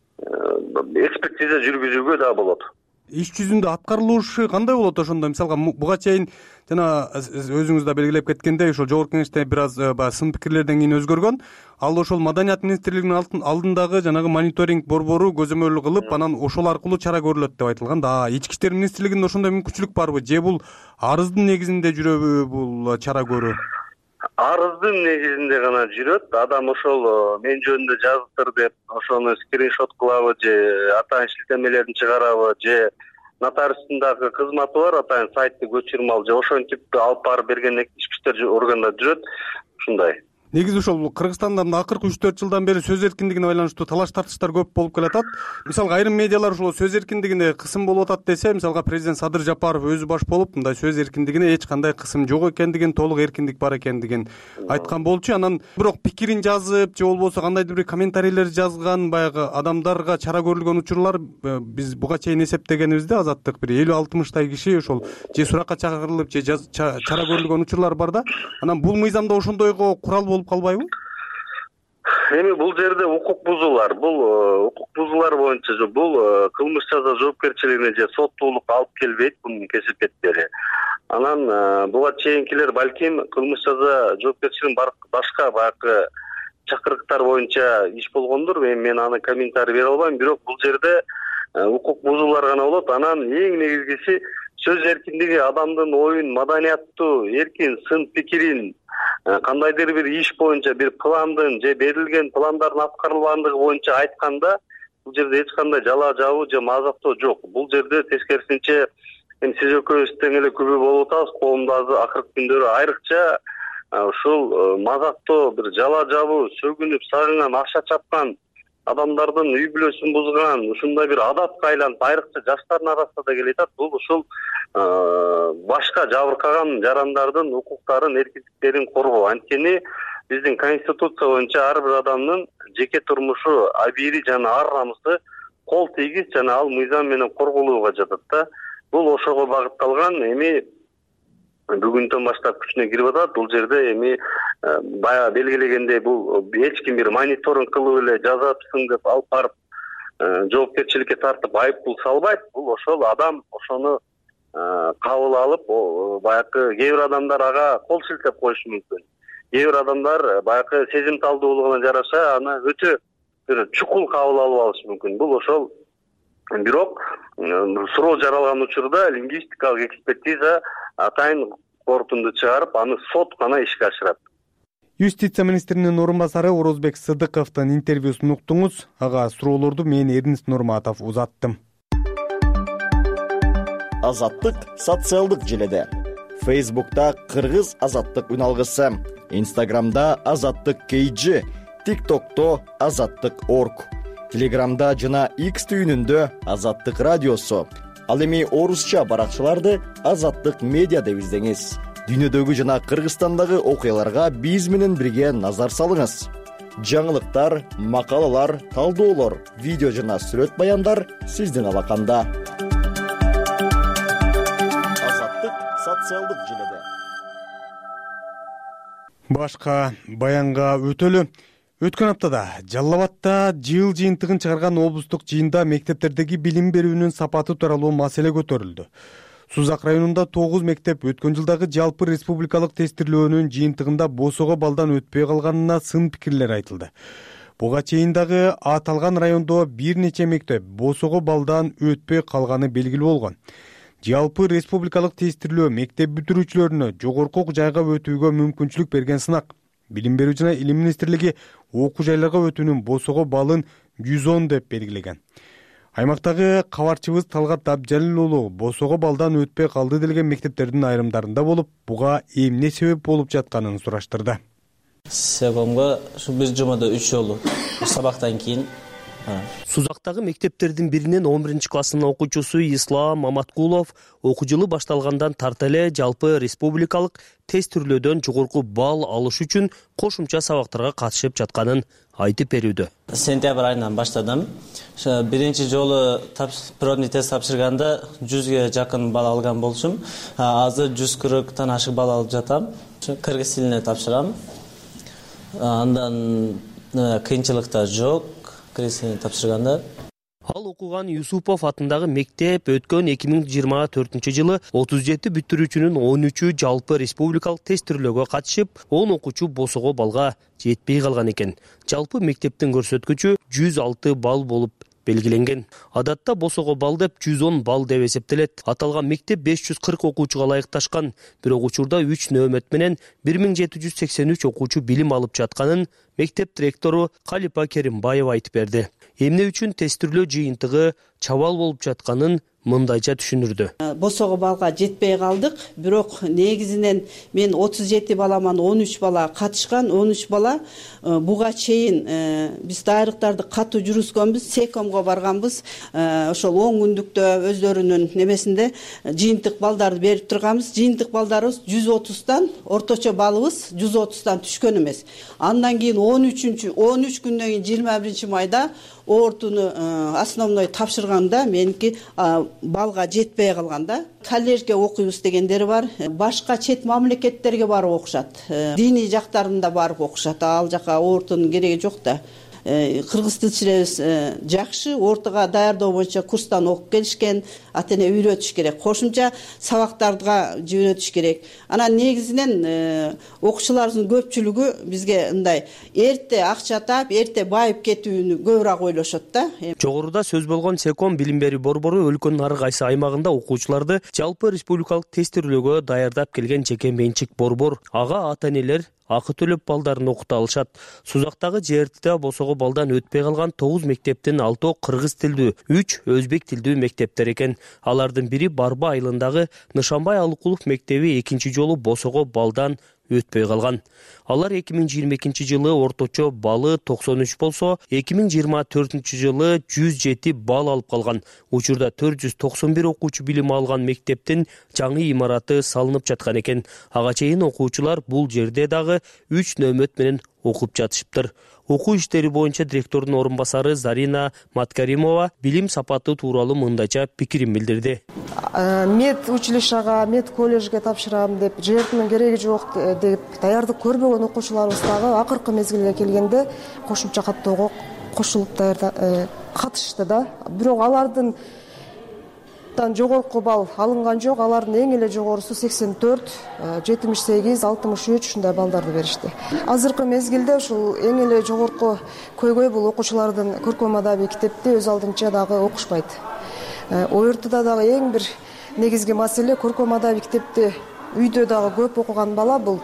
экспертиза жүргүзүүгө да болот. Иш жүзүндө аткарылышы кандай болот ошондо? Мисалга буга чейин жана өзүңүз да белгилеп кеткендей, ошол жогорку кеңеште бир аз баягы сын пикирлерден кийин өзгөргөн. Ал ошол Маданият министрлигинин алдындагы жанагы мониторинг борбору көзөмөл кылып, анан ошол аркылуу чара көрүлөт деп айтылган да. Ички иштер министрлигинде ошондой мүмкүнчүлүк барбы? Же бул арыздын негизинде жүрөбү бул чара көрүү? Арыздын негизинде гана жүрөт. Адам ошол мен жөнүндө жазыптыр деп ошону скриншот кылабы же атайын шилтемелерин чыгарабы же нотариустундагы кызматы бар, атайын сайтты көчүрмө же ошентип алып барып берген ички иштер органында жүрөт. Ушундай. Негизи ошол Кыргызстанда акыркы үч төрт жылдан бери сөз эркиндигине байланыштуу талаш тартыштар көп болуп келатат. Мисалга айрым медиалар ошол сөз эркиндигине кысым болуп атат десе, мисалга президент Садыр Жапаров өзү баш болуп, мындай сөз эркиндигине эч кандай кысым жок экендигин, толук эркиндик бар экендигин айткан болчу. Анан бирок пикирин жазып же болбосо кандайдыр бир комментарийлер жазган баягы адамдарга чара көрүлгөн учурлар биз буга чейин эсептегенибизде Азаттык бир элүү алтымыштай киши ошол же суракка чакырылып же чара көрүлгөн учурлар бар да. Анан бул мыйзамда ошондойго курал болуп калбайбы? Эми бул жерде укук бузуулар, бул укук бузуулар боюнча же бул кылмыш жаза жоопкерчилигине же соттуулукка алып келбейт бунун кесепеттери. Анан буга чейинкилер балким кылмыш жаза жоопкерчилигинин башка баягы чакырыктар боюнча иш болгондур. Эми мен аны комментарий бере албайм, бирок бул жерде укук бузуулар гана болот. Анан эң негизгиси сөз эркиндиги, адамдын оюн, маданияттуу, эркин сын пикирин кандайдыр бир иш боюнча бир пландын же берилген пландардын аткарылгандыгы боюнча айтканда, бул жерде эч кандай жала жабуу же мазактоо жок. Бул жерде тескерисинче эми сиз экөөбүз тең эле күбө болуп атабыз, коомдо акыркы күндөрү айрыкча ушул мазактоо, бир жала жабуу, сөгүнүп сагынган, акча чапкан адамдардын үй бүлөсүн бузган, ушундай бир адатка айланып, айрыкча жаштардын арасында да келе жатат. Бул ушул башка жабыркаган жарандардын укуктарын, эркиндиктерин коргоо. Анткени биздин конституция боюнча ар бир адамдын жеке турмушу, абийири жана ар намысы кол тийгиз жана ал мыйзам менен корголууга жатат да. Бул ошого багытталган. Эми бүгүндөн баштап күчүнө кирип атат. Бул жерде эми баягы белгилегендей бул эч ким бир мониторинг кылып эле жазапсың деп алып барып жоопкерчиликке тартып айыппул салбайт. Бул ошол адам ошону кабыл алып, баягы кээ бир адамдар ага кол шилтеп коюшу мүмкүн. Кээ бир адамдар баягы сезимталдуулугуна жараша аны өтө бир чукул кабыл алып алышы мүмкүн. Бул ошол бирок суроо жаралган учурда лингвистикалык экспертиза атайын корутунду чыгарып, аны сот гана ишке ашырат. Юстиция министринин орун басары Орозбек Сыдыковдун интервьюсун уктуңуз. Ага суроолорду мен Эрнест Нурматов узаттым. Азаттык социалдык желеде. Фейсбукта Кыргыз азаттык үналгысы, Инстаграмда Азаттык кейджи, ТикТокто Азаттык орг, Телеграмда жана X түйүнүндө Азаттык радиосу. Ал эми орусча баракчаларды Азаттык медиа деп издеңиз. Дүйнөдөгү жана Кыргызстандагы окуяларга биз менен бирге назар салыңыз. Жаңылыктар, макалалар, талдоолор, видео жана сүрөт баяндар сиздин алаканда. Азаттык социалдык желеде. Башка баянга өтөлү. Өткөн аптада Жалал Абадта жыл жыйынтыгын чыгарган облустук жыйында мектептердеги билим берүүнүн сапаты тууралуу маселе көтөрүлдү. Сузак районунда тогуз мектеп өткөн жылдагы жалпы республикалык тестирлөөнүн жыйынтыгында босого балдан өтпөй калганына сын пикирлер айтылды. Буга чейин дагы аталган райондо бир нече мектеп босого балдан өтпөй калганы белгилүү болгон. Жалпы республикалык тестирлөө мектеп бүтүрүүчүлөрүнө жогорку жайга өтүүгө мүмкүнчүлүк берген сынак. Билим берүү жана илим министрлиги окуу жайларга өтүүнүн босого балын жүз он деп белгилеген. Аймактагы кабарчыбыз Талгат Абжалил уулу босого балдан өтпөй калды делген мектептердин айрымдарында болуп, буга эмне себеп болуп жатканын сураштырды. Себебимге ушу бир жумада үч жолу сабактан кийин Сузактагы мектептердин биринин он биринчи классынын окуучусу Ислам Маматкулов окуу жылы башталгандан тарта эле жалпы республикалык тестирлөөдөн жогорку балл алыш үчүн кошумча сабактарга катышып жатканын айтып берүүдө. Сентябрь айынан баштадым. Биринчи жолу природный тест тапшырганда жүзгө жакын балл алган болчумун. Азыр жүз кырктан ашык балл алып жатам. Кыргыз тилине тапшырам. Андан кыйынчылыктар жок. Тапшырганда. Ал окуган Юсупов атындагы мектеп өткөн эки миң жыйырма төртүнчү жылы отуз жети бүтүрүүчүнүн он үчү жалпы республикалык тестирлөөгө катышып, он окуучу босого балга жетпей калган экен. Жалпы мектептин көрсөткүчү жүз алты балл болуп белгиленген. Адатта босого балл деп жүз он балл деп эсептелет. Аталган мектеп беш жүз кырк окуучуга ылайыкташкан. Бирок учурда үч нөөмөт менен бир миң жети жүз сексен үч окуучу билим алып жатканын мектеп директору Калипа Керимбаева айтып берди. Эмне үчүн тестирлөө жыйынтыгы чабал болуп жатканын мындайча түшүндүрдү. Босого балга жетпей калдык, бирок негизинен мен отуз жети баламан он үч бала катышкан, он үч бала буга чейин биз дайрыктарды катуу жүргүзгөнбүз, секомго барганбыз. Ошол он күндүктө өздөрүнүн немесинде жыйынтык балдарды берип турганбыз. Жыйынтык балдарыбыз жүз отуздан, орточо балыбыз жүз отуздан түшкөн эмес. Андан кийин он үчүнчү он үч күндөн кийин жыйырма биринчи майда ортуну основной тапшырганда меники балга жетпей калганда коллежге окуйбуз дегендери бар. Башка чет мамлекеттерге барып окушат. Диний жактарында барып окушат. Ал жака ортунун кереги жок да. Кыргыз тилчилерибиз жакшы, ортого даярдоо боюнча курстан окуп келишкен, атене үйрөтүш керек. Кошумча сабактарга үйрөтүш керек. Анан негизинен окуучулардын көпчүлүгү бизге мындай эрте акча таап, эрте байып кетүүнү көбүрөөк ойлошот да. Жогоруда сөз болгон Секом билим берүү борбору өлкөнүн ар кайсы аймагында окуучуларды жалпы республикалык тестирлөөгө даярдап келген жеке менчик борбор. Ага ата-энелер акы төлөп балдарын окута алышат. Сузактагы Ж Р Т'де босого балдан өтпөй калган тогуз мектептин алтоо кыргыз тилдүү, үч өзбек тилдүү мектептер экен. Алардын бири Барба айылындагы Нышанбай Алыкулов мектеби экинчи жолу босого балдан өтпөй калган. Алар эки миң жыйырма экинчи жылы орточо баллы токсон үч болсо, эки миң жыйырма төртүнчү жылы жүз жети балл алып калган. Учурда төрт жүз токсон бир окуучу билим алган мектептин жаңы имараты салынып жаткан экен. Ага чейин окуучулар бул жерде дагы үч нөмөт менен окуп жатышыптыр. Окуу иштери боюнча директордун орун басары Зарина Маткаримова билим сапаты тууралуу мындайча пикирин билдирди. Мед училищага, мед колледжге тапшырам деп, жертинин кереги жок деп даярдык көрбөгөн окуучуларыбыз дагы акыркы мезгилге келгенде кошумча каттоого кошулуп катышты да. Бирок алардын жогорку балл алынган жок, алардын эң эле жогорусу сексен төрт, жетимиш сегиз, алтымыш үч ушундай баллдарды беришти. Азыркы мезгилде ушул эң эле жогорку көйгөй бул окуучулардын көркөм адабий китепти өз алдынча дагы окушпайт. Оюртуда дагы эң бир негизги маселе көркөм адабий китепти үйдө дагы көп окуган бала бул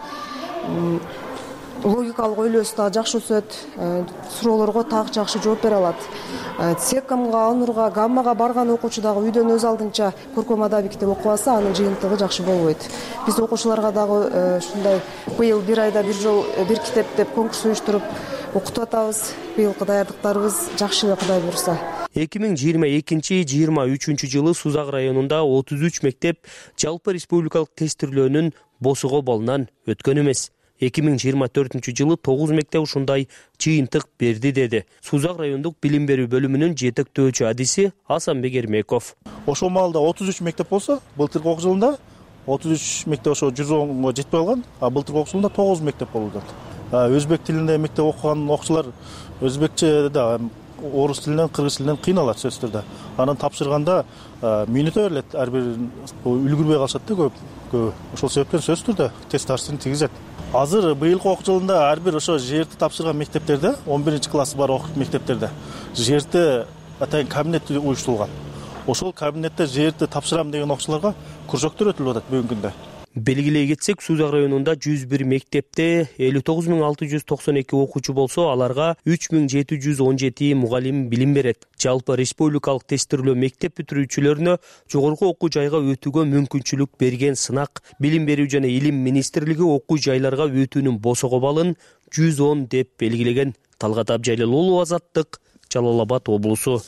логикалык ойлоосу да жакшы өсөт, суроолорго так жакшы жооп бере алат. Секамга, онурга, гаммага барган окуучу дагы үйдөн өз алдынча көркөм адабий китеп окубаса, анын жыйынтыгы жакшы болбойт. Биз окуучуларга дагы ушундай быйыл бир айда бир жол бир китеп деп конкурс уюштуруп окутуп атабыз. Быйылкы даярдыктарыбыз жакшы, Кудай буйрса. эки миң жыйырма экинчи — жыйырма үчүнчү жылы Сузак районунда отуз үч мектеп жалпы республикалык тестирлөөнүн босого баллынан өткөн эмес. эки миң жыйырма төртүнчү жылы тогуз мектеп ушундай жыйынтык берди, деди Сузак райондук билим берүү бөлүмүнүн жетектөөчү адиси Асанбек Эрмеков. Ошол маалда отуз үч мектеп болсо, былтыркы окуу жылында отуз үч мектеп ошо жүз онго жетпей калган, а былтыркы окуу жылында тогуз мектеп болду. Өзбек тилинде мектеп окуган окуучулар өзбекче да, орус тилинен, кыргыз тилинен кыйналат сөзсүз түрдө. Анан тапшырганда мүнөтө берилет, ар бир үлгүрбөй калышат да көп. Көп. Ошол себептен сөзсүз түрдө тест арсын тийгизет. Азыр быйылкы окуу жылында ар бир ошо жерти тапшырган мектептерде, он биринчи классы бар окуу мектептерде жерти атайын кабинет уюштурулган. Ошол кабинетте жерти тапшырам деген окуучуларга кружоктор өтүлүп атат бүгүнкү күндө. Белгилей кетсек, Сузак районунда жүз бир мектепте элүү тогуз миң алты жүз токсон эки окуучу болсо, аларга үч миң жети жүз он жети мугалим билим берет. Жалпы республикалык тестирлөө мектеп бүтүрүүчүлөрүнө жогорку окуу жайга өтүүгө мүмкүнчүлүк берген сынак Билим берүү жана илим министрлиги окуу жайларга өтүүнүн босого баллын жүз он деп белгилеген. Талгат Абжалил уулу, Азаттык, Жалал Абад облусу.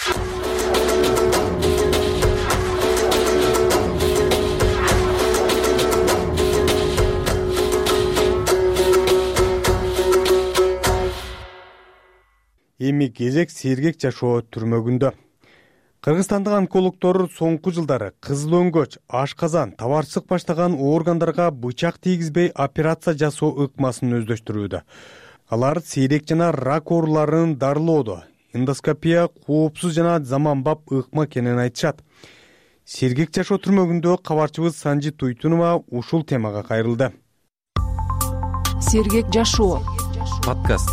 Эми кезек сергек жашоо түрмөгүндө. Кыргызстандык онкологдор соңку жылдары кызыл өңгөч, ашказан, табарчылык баштаган органдарга бычак тийгизбей операция жасоо ыкмасын өздөштүрүүдө. Алар сейрек жана рак ооруларын дарылоодо эндоскопия коопсуз жана заманбап ыкма экенин айтышат. Сергек жашоо түрмөгүндө кабарчыбыз Санжи Туйтунова ушул темага кайрылды. Сергек жашоо подкаст.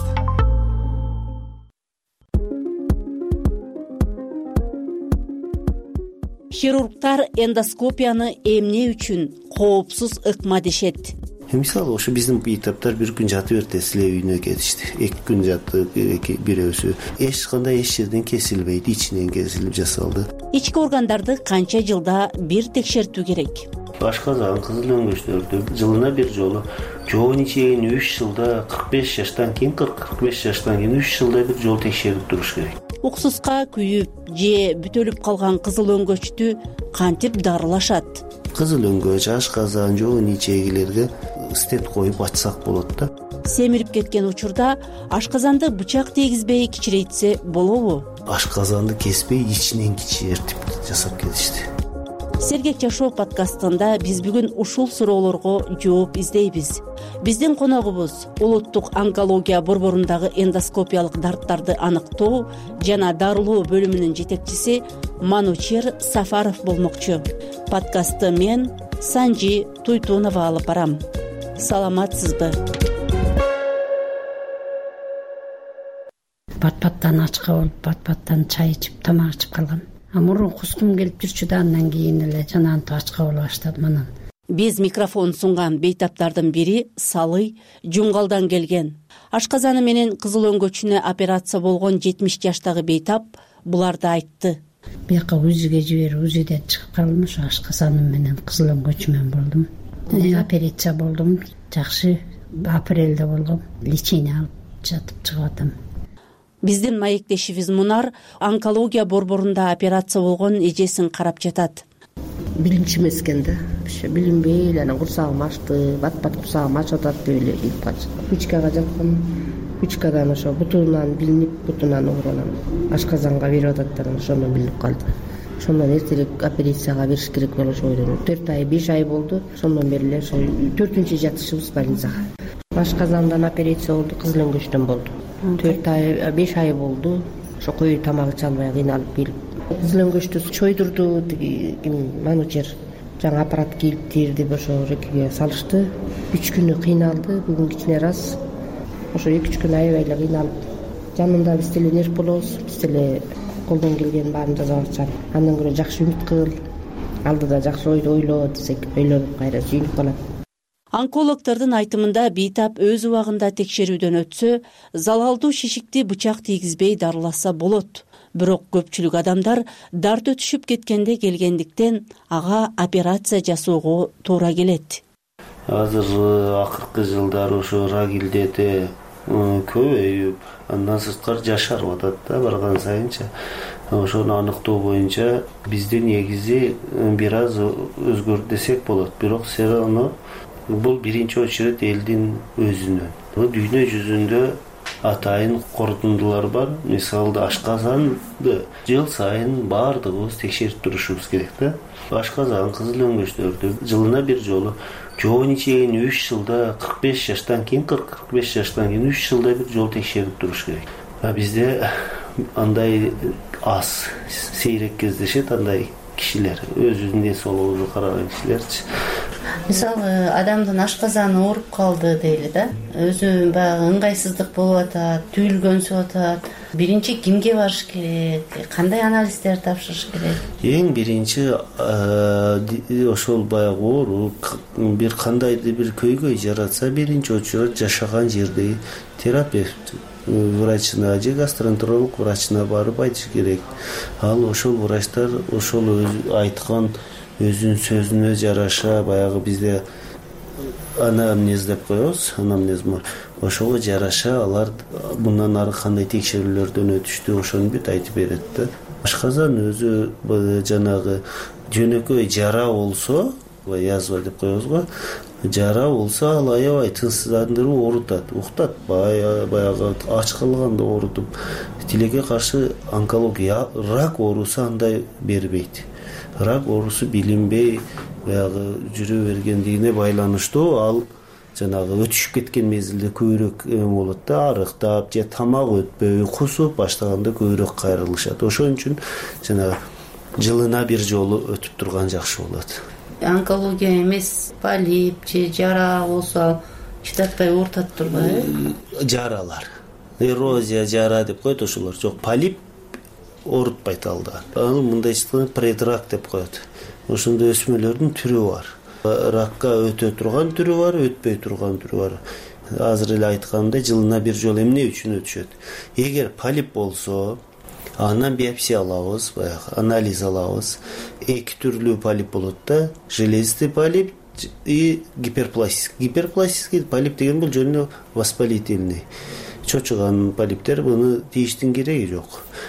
Хирургтар эндоскопияны эмне үчүн коопсуз ыкма дешет? Мисалы ошо биздин бейтаптар бир күн жатып эртеси эле үйүнө кетишти. эки күн жатып, бирөөсү эч кандай эч жерден кесилбейт, ичинен кесилип жасалды. Ички органдарды канча жылда бир текшертүү керек? Ашказан, кызыл өңгөчтөрдү жылына бир жолу, жоон ичейин үч жылда, кырк беш жаштан кийин, кырк беш жаштан кийин үч жылда бир жолу текшерип туруш керек. Уксуска күйүп же бүтөлүп калган кызыл өңгөчтү кантип дарылашат? Кызыл өңгөч, ашказан, жоон ичегилерге стет коюп ачсак болот да. Семирип кеткен учурда ашказанды бычак тийгизбей кичирейтсе болобу? Ашказанды кеспей ичинен кичиертип жасап кетишти. Сергек жашоо подкастында биз бүгүн ушул суроолорго жооп издейбиз. Биздин коногубуз улуттук онкология борборундагы эндоскопиялык дарттарды аныктоо жана дарылоо бөлүмүнүн жетекчиси Манучер Сафаров болмокчу. Подкастты мен Санжи Туйтунова алып барам. Саламатсызбы? Пат-паттан ачка болуп, пат-паттан чай ичип, тамак ичип калгам. А мурун кускум келип жүрчү да, андан кийин эле жанагынтип ачка боло баштадым анан. Биз микрофон сунган бейтаптардын бири Салый Жунгалдан келген. Ашказаны менен кызыл өңгөчүнө операция болгон жетимиш жаштагы бейтап буларды айтты. Бияка УЗИге жиберип, УЗИден чыгып калдым, ошо ашказаным менен кызыл өңгөчү менен болдум. операция болдум, жакшы. Апрелде болгом, лечение алып жатып чыгып атам. Биздин маектешибиз Мунар онкология борборунда операция болгон эжесин карап жатат. Билимчи эмес экен да. Билинбей эле анан курсагым ачты, бат-бат курсагым ачып атат деп эле билип калчу. Кучкага жаткам. Кучкадан ошо бутунан билинип, бутунан оорунан ашказанга берип атат да, ошондон билинип калды. Ошондон эртерээк операцияга бериш керек болуп ойлону. төрт ай, беш ай болду. Ошондон бери эле ошол төртүнчү жатышыбыз больницага. Ашказандан операция болду, кызыл өңгөчтөн болду. төрт ай, беш ай болду. Ошо кой тамак иче албай кыйналып келип. Кызыл өңгөчтү чойдурду, тиги ким манучер жаңы аппарат кийиптир деп ошо рекиге салышты. үч күнү кыйналды, бүгүн кичине раз. Ошо эки үч күн аябай эле кыйналып, жанында биз деле нерв болобуз, биз деле колдон келген баарын жасап атышат. Андан көрө жакшы үмүт кыл, алдыда жакшы ойду ойло десек, ойлонуп кайра сүйүнүп калат. Онкологдордун айтымында бейтап өз убагында текшерүүдөн өтсө, залалдуу шишикти бычак тийгизбей дарыласа болот. Бирок көпчүлүк адамдар дарт өтүшүп кеткенде келгендиктен ага операция жасоого туура келет. Азыр акыркы жылдары ошо рак илдети көбөйүп, андан сырткары жашарып атат да барган сайынча. Ошону аныктоо боюнча бизде негизи бир аз өзгөрдү десек болот. Бирок все равно бул биринчи очередь элдин өзүнөн. Дүйнө жүзүндө атайын корутундулар бар. Мисалы ашказанды жыл сайын баардыгыбыз текшерип турушубуз керек да. Ашказан, кызыл өңгөчтөрдү жылына бир жолу жоон ичеген үч жылда кырк беш жаштан кийин кырк кырк беш жаштан кийин үч жылда бир жолу текшерип туруш керек. А бизде андай аз, сейрек кездешет андай кишилер, өзүнүн ден соолугуна караган кишилерчи. Мисалы адамдын ашказаны ооруп калды дейли да, өзү баягы ыңгайсыздык болуп атат, түйүлгөнсүп атат. Биринчи кимге барыш керек, кандай анализдер тапшырыш керек? Эң биринчи ошол баягы ооруп, бир кандайдыр бир көйгөй жаратса, биринчи очередь жашаган жердеги терапевт врачына же гастроэнтеролог врачына барып айтыш керек. Ал ошол врачтар ошол айткан өзүнүн сөзүнө жараша баягы бизде анамнез деп коебуз, анамнез бар. Ошого жараша алар мындан ары кандай текшерүүлөрдөн өтүштү, ошону бүт айтып берет да. Ашказан өзү жанагы жөнөкөй жара болсо, язва деп коебуз го, жара болсо ал аябай тынчсыздандырып оорутат, уктат, баягы ач калганда оорутуп. Тилекке каршы онкология, рак оорусу андай бербейт. Рак оорусу билинбей баягы жүрө бергендигине байланыштуу, ал жанагы өтүшүп кеткен мезгилде көбүрөөк болот да, арыктап же тамак өтпөй, кусуп баштаганда көбүрөөк кайрылышат. Ошон үчүн жанагы жылына бир жолу өтүп турган жакшы болот. Онкология эмес, полип же жара болсо чыдатпай оорутат турбайбы? Жаралар. Эрозия жара деп коет ошолор. Жок, полип оорутпайт алда. Аны мындай предрак деп коет. Ошондой өсмөлөрдүн түрү бар. Ракка өтө турган түрү бар, өтпөй турган түрү бар. Азыр эле айткандай жылына бир жолу эмне үчүн өтүшөт? Эгер полип болсо, андан биопсия алабыз, баягы анализ алабыз. Эки түрлүү полип болот да, железистый полип и гиперпластический. Гиперпластический полип деген бул жөнүндө воспалительный. Чочуган полиптер буну тийиштин кереги жок.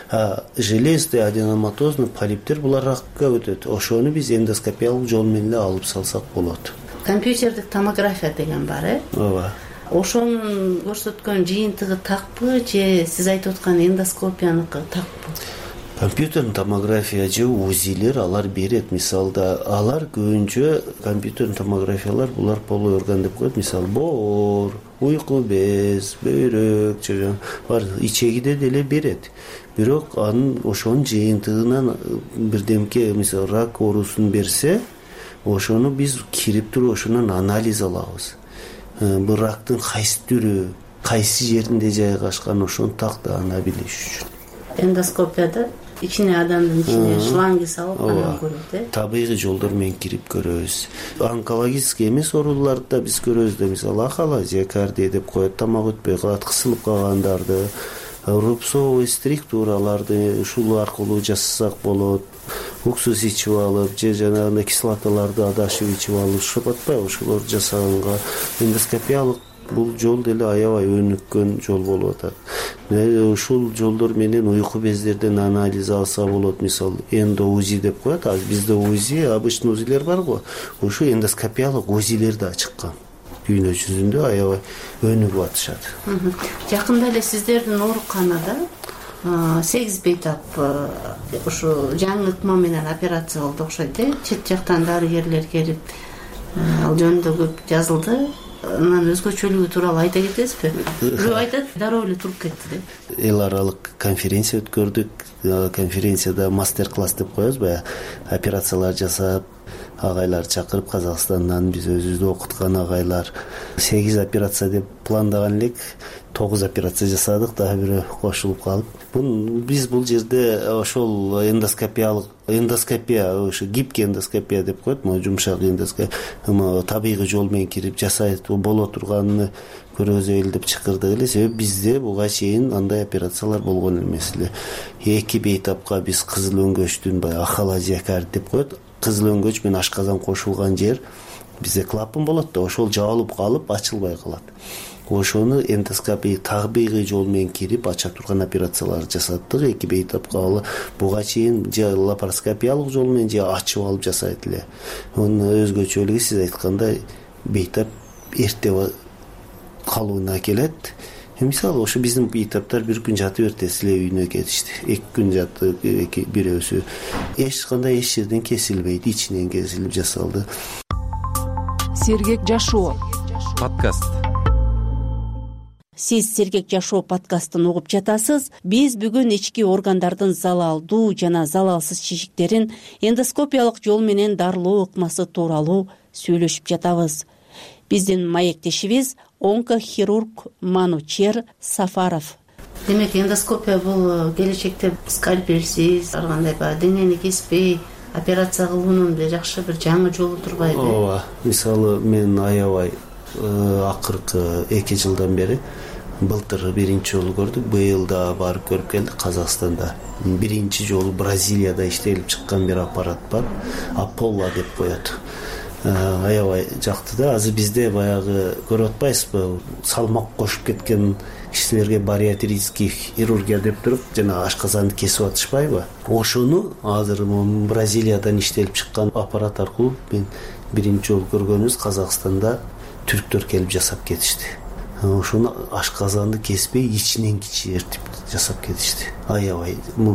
А железистый аденоматозный полиптер булар ракка өтөт. Ошону биз эндоскопиялык жол менен эле алып салсак болот. Компьютердик томография деген бар, э? Ооба. Ошонун көрсөткөн жыйынтыгы такпы же сиз айтып аткан эндоскопияныкы такпы? Компьютерный томография же УЗИлер алар берет. Мисалда алар көбүнчө компьютерный томографиялар булар полуорган деп коет. Мисалы боор, уйку без, бөйрөк же бар ичегиде деле берет. Бирок анын ошонун жыйынтыгынан бирдемке, мисалы рак оорусун берсе, ошону биз кирип туруп ошонун анализ алабыз. Бул рактын кайсы түрү, кайсы жеринде жайгашкан, ошону так да ана билиш үчүн. Эндоскопияда ичине адамдын ичине шланги салып анан көрөт, э? Табигый жолдор менен кирип көрөбүз. Онкологический эмес ооруларды да биз көрөбүз да, мисалы ахалазия, кардия деп коет, тамак өтпөй калат, кысылып калгандарды, рубцовый структураларды ушул аркылуу жасасак болот. уксус ичип алып же жанагындай кислоталарды адашып ичип алышып атпайбы, ошолорду жасаганга эндоскопиялык бул жол деле аябай өнүккөн жол болуп атат. Ушул жолдор менен уйку бездерден анализ алса болот. Мисалы эндоузи деп коет. Азыр бизде узи, обычный узилер бар го. Ошо эндоскопиялык узилер да чыккан. Дүйнө жүзүндө аябай өнүгүп атышат. Жакында эле сиздердин ооруканада сегиз бейтап ушу жаңы ыкма менен операция болду окшойт э. Чет жактан дарыгерлер келип ал жөнүндө көп жазылды. Анан өзгөчөлүгү тууралуу айта кетесизби? Бирөө айтат, дароо эле туруп кетти деп. Эл аралык конференция өткөрдүк. Конференцияда мастер-класс деп коебуз, баягы операциялар жасап, агайлар чакырып, Казакстандан биз өзүбүздү окуткан агайлар. сегиз операция деп пландаган элек, тогуз операция жасадык, дагы бирөө кошулуп калып. Бул биз бул жерде ошол эндоскопиялык эндоскопия, ошо гибкий эндоскопия деп коет, могу жумшак эндоскопия, табигый жол менен кирип жасайт боло турганын көргөзөлү деп чакырдык эле. Себеби бизде буга чейин андай операциялар болгон эмес эле. Эки бейтапка биз кызыл өңгөчтүн баягы ахалазия деп коет, кызыл өңгөч менен ашказан кошулган жер бизде клапан болот да, ошол жабылып калып ачылбай калат. Ошону эндоскопия табигый жол менен кирип ача турган операцияларды жасаттык. Эки бейтапка ал буга чейин же лапароскопиялык жол менен же ачып алып жасайт эле. Онун өзгөчөлүгү сиз айткандай бейтап эрте калууна келет. Мисалы ошо биздин бейтаптар бир күн жатып эртеси эле үйүнө кетишти. Эки күн жатып, эки бирөөсү эч кандай эч жерден кесилбейт, ичинен кесилип жасалды. Сергек жашоо подкаст. Сиз Сергек жашоо подкастын угуп жатасыз. Биз бүгүн ички органдардын залалдуу жана залалсыз шишиктерин эндоскопиялык жол менен дарылоо ыкмасы тууралуу сүйлөшүп жатабыз. Биздин маектешибиз онкохирург Манучер Сафаров. Демек, эндоскопия бул келечекте скальпелсиз, ар кандай баягы денени кеспей операция кылуунун жакшы бир жаңы жолу турбайбы? Ооба, мисалы мен аябай акыркы эки жылдан бери, былтыр биринчи жолу көрдүк, быйыл да барып көрүп келдик Казакстанда. Биринчи жолу Бразилияда иштелип чыккан бир аппарат бар, Аполло деп коет. Аябай жакты да. Азыр бизде баягы көрүп атпайсызбы, салмак кошуп кеткен кишилерге бариатрический хирургия деп туруп жана ашказанды кесип атышпайбы? Ошону азыр Бразилиядан иштелип чыккан аппарат аркылуу мен биринчи жолу көргөнүбүз Казакстанда түрктөр келип жасап кетишти. Ошону ашказанды кеспей ичинен кичертип жасап кетишти. Аябай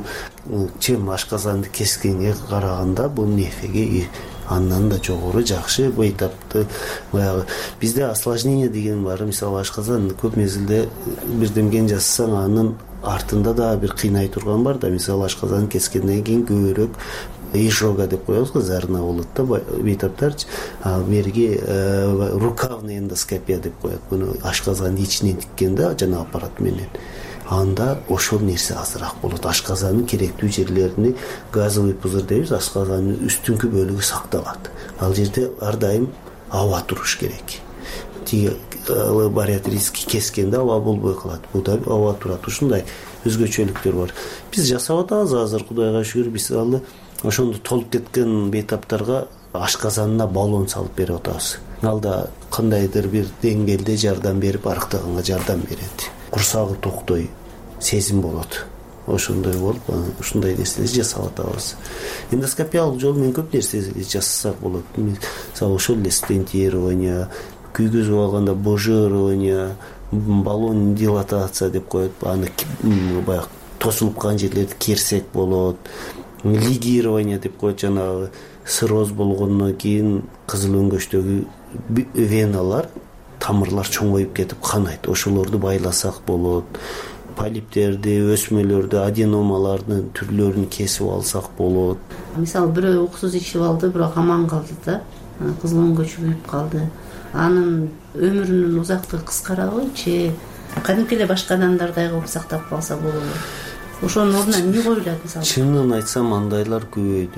чем ашказанды кескенге караганда бул нефеге андан да жогору жакшы бейтапты. Баягы бизде осложнение деген бар. Мисалы ашказан көп мезгилде бирдемген жасасаң анын артында да бир кыйнай турган бар да. Мисалы ашказан кескенден кийин көбүрөөк изжога деп коебуз го, зарна болот да бейтаптарчы. Ал берги рукавный эндоскопия деп коет. Буну ашказандын ичинен тиккенде жана аппарат менен. Анда ошол нерсе азыраак болот. Ашказандын керектүү жерлерини, газовый пузырь дейбиз, ашказандын үстүнкү бөлүгү сакталат. Ал жерде ар дайым аба туруш керек. Тиги бариатрический кескенде аба болбой калат. Буда аба турат. Ушундай өзгөчөлүктөр бар. Биз жасап атабыз азыр, Кудайга шүгүр. Биз алы ошондо толуп кеткен бейтаптарга ашказанына баллон салып берип атабыз. Алда кандайдыр бир деңгээлде жардам берип, арыктаганга жардам берет. Курсагы токтой, сезим болот. Ошондой болуп, ушундай нерселерди жасап атабыз. Эндоскопиялык жол менен көп нерсе жасасак болот. Мисалы ошол эле стентирование, күйгүзүп алганда божирование, баллон дилатация деп коет. Аны баягы тосулуп калган жерлерди керсек болот. Лигирование деп коет, жанагы сироз болгондон кийин кызыл өңгөчтөгү веналар, тамырлар чоңоюп кетип канайт. Ошолорду байласак болот. Полиптерди, өсмөлөрдү, аденомалардын түрлөрүн кесип алсак болот. Мисалы бирөө уксус ичип алды, бирок аман калды да. Кызыл өңгөчү күйүп калды. Анын өмүрүнүн узактыгы кыскарабы, же кадимки эле башка адамдардай кылып сактап калса болобу? Ошонун ордуна эмне коюлат мисалы? Чынын айтсам андайлар көбөйдү.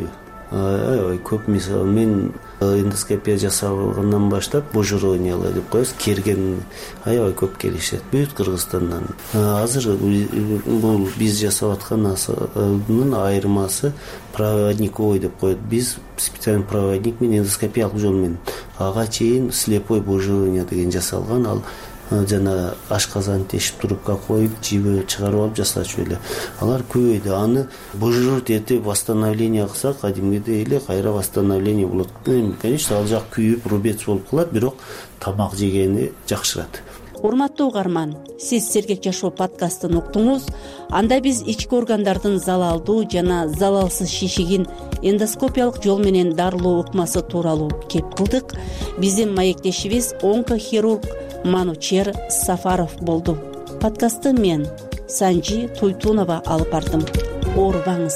аябай көп. Мисалы мен эндоскопия жасалгандан баштап божирование деп коебуз, керген аябай көп келишет бүт Кыргызстандан. Азыр бул биз жасап аткандын айырмасы проводниковый деп коет. Биз специальный проводник менен эндоскопиялык жол менен ага чейин слепой божирование деген жасалган. Ал жана ашказан тешип трубка коюп жибе чыгарып алып жасачу эле. Алар көбөйдү. Аны божировать этип восстановление кылсак, кадимгидей эле кайра восстановление болот. Конечно, ал жак күйүп рубец болуп калат, бирок тамак жегени жакшырат. Урматтуу угарман, сиз Сергек жашоо подкастын уктуңуз. Анда биз ички органдардын залалдуу жана залалсыз шишигин эндоскопиялык жол менен дарылоо ыкмасы тууралуу кеп кылдык. Биздин маектешибиз онкохирург Манучер Сафаров болду. Подкастты мен Санжи Туйтунова алып бардым. Оорубаңыз.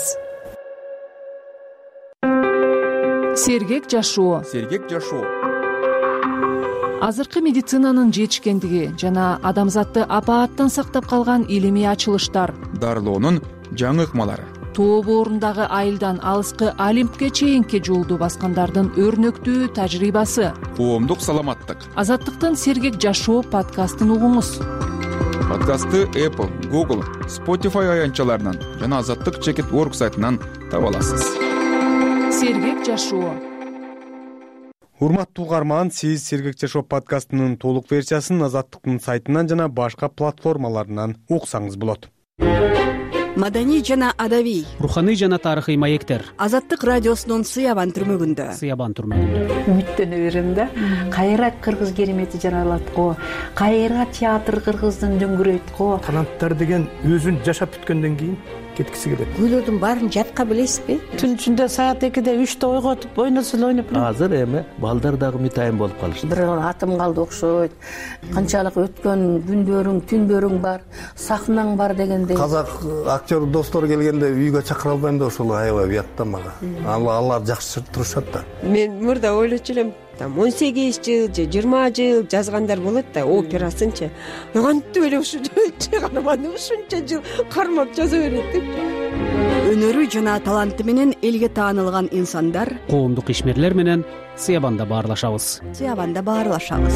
Сергек жашоо. Сергек жашоо. Азыркы медицинанын жетишкендиги жана адамзатты апааттан сактап калган илимий ачылыштар, дарылоонун жаңы ыкмалары, тоо боорундагы айылдан алыскы Олимпке чейинки жолду баскандардын өрнөктүү тажрыйбасы, коомдук саламаттык. Азаттыктын Сергек жашоо подкастын угуңуз. Подкастты Apple, Google, Spotify аянтчаларынан жана азаттык чекит точка орг сайтынан таба аласыз. Сергек жашоо. Урматтуу угарман, сиз Сергек жашоо подкастынын толук версиясын Азаттыктын сайтынан жана башка платформаларынан уксаңыз болот. Маданий жана адабий, руханий жана тарыхый маектер. Азаттык радиосунун Сыябан түрмөгүндө. Сыябан түрмөгүндө. Үмүттөнө берем да. Кайра кыргыз керемети жаралат го. Кайра театр кыргыздын дөңгүрөйт го. Канаттар деген өзүн жашап бүткөндөн кийин кеткиси келет. Гүлөрдүн баарын жатка билесизби? Түн ичинде саат экиде үчтө ойготуп ойносул ойноп. Азыр эми балдар дагы мытайын болуп калышты. Бир атым калды окшойт. Канчалык өткөн күндөрүң, түндөрүң бар, сахнаң бар дегендей. Казак актер достор келгенде үйгө чакыра албайм да ошол аябай уятта мага. Алар жакшы турушат да. Мен мурда ойлочу элем, там он сегиз жыл же жыйырма жыл жазгандар болот да, операсынчы. Кантип эле ушу чыгарманы ушунча жыл кармап жаза берет деп. Өнөрү жана таланты менен элге таанылган инсандар коомдук ишмерлер менен Сыябанда баарлашабыз. Сыябанда баарлашабыз.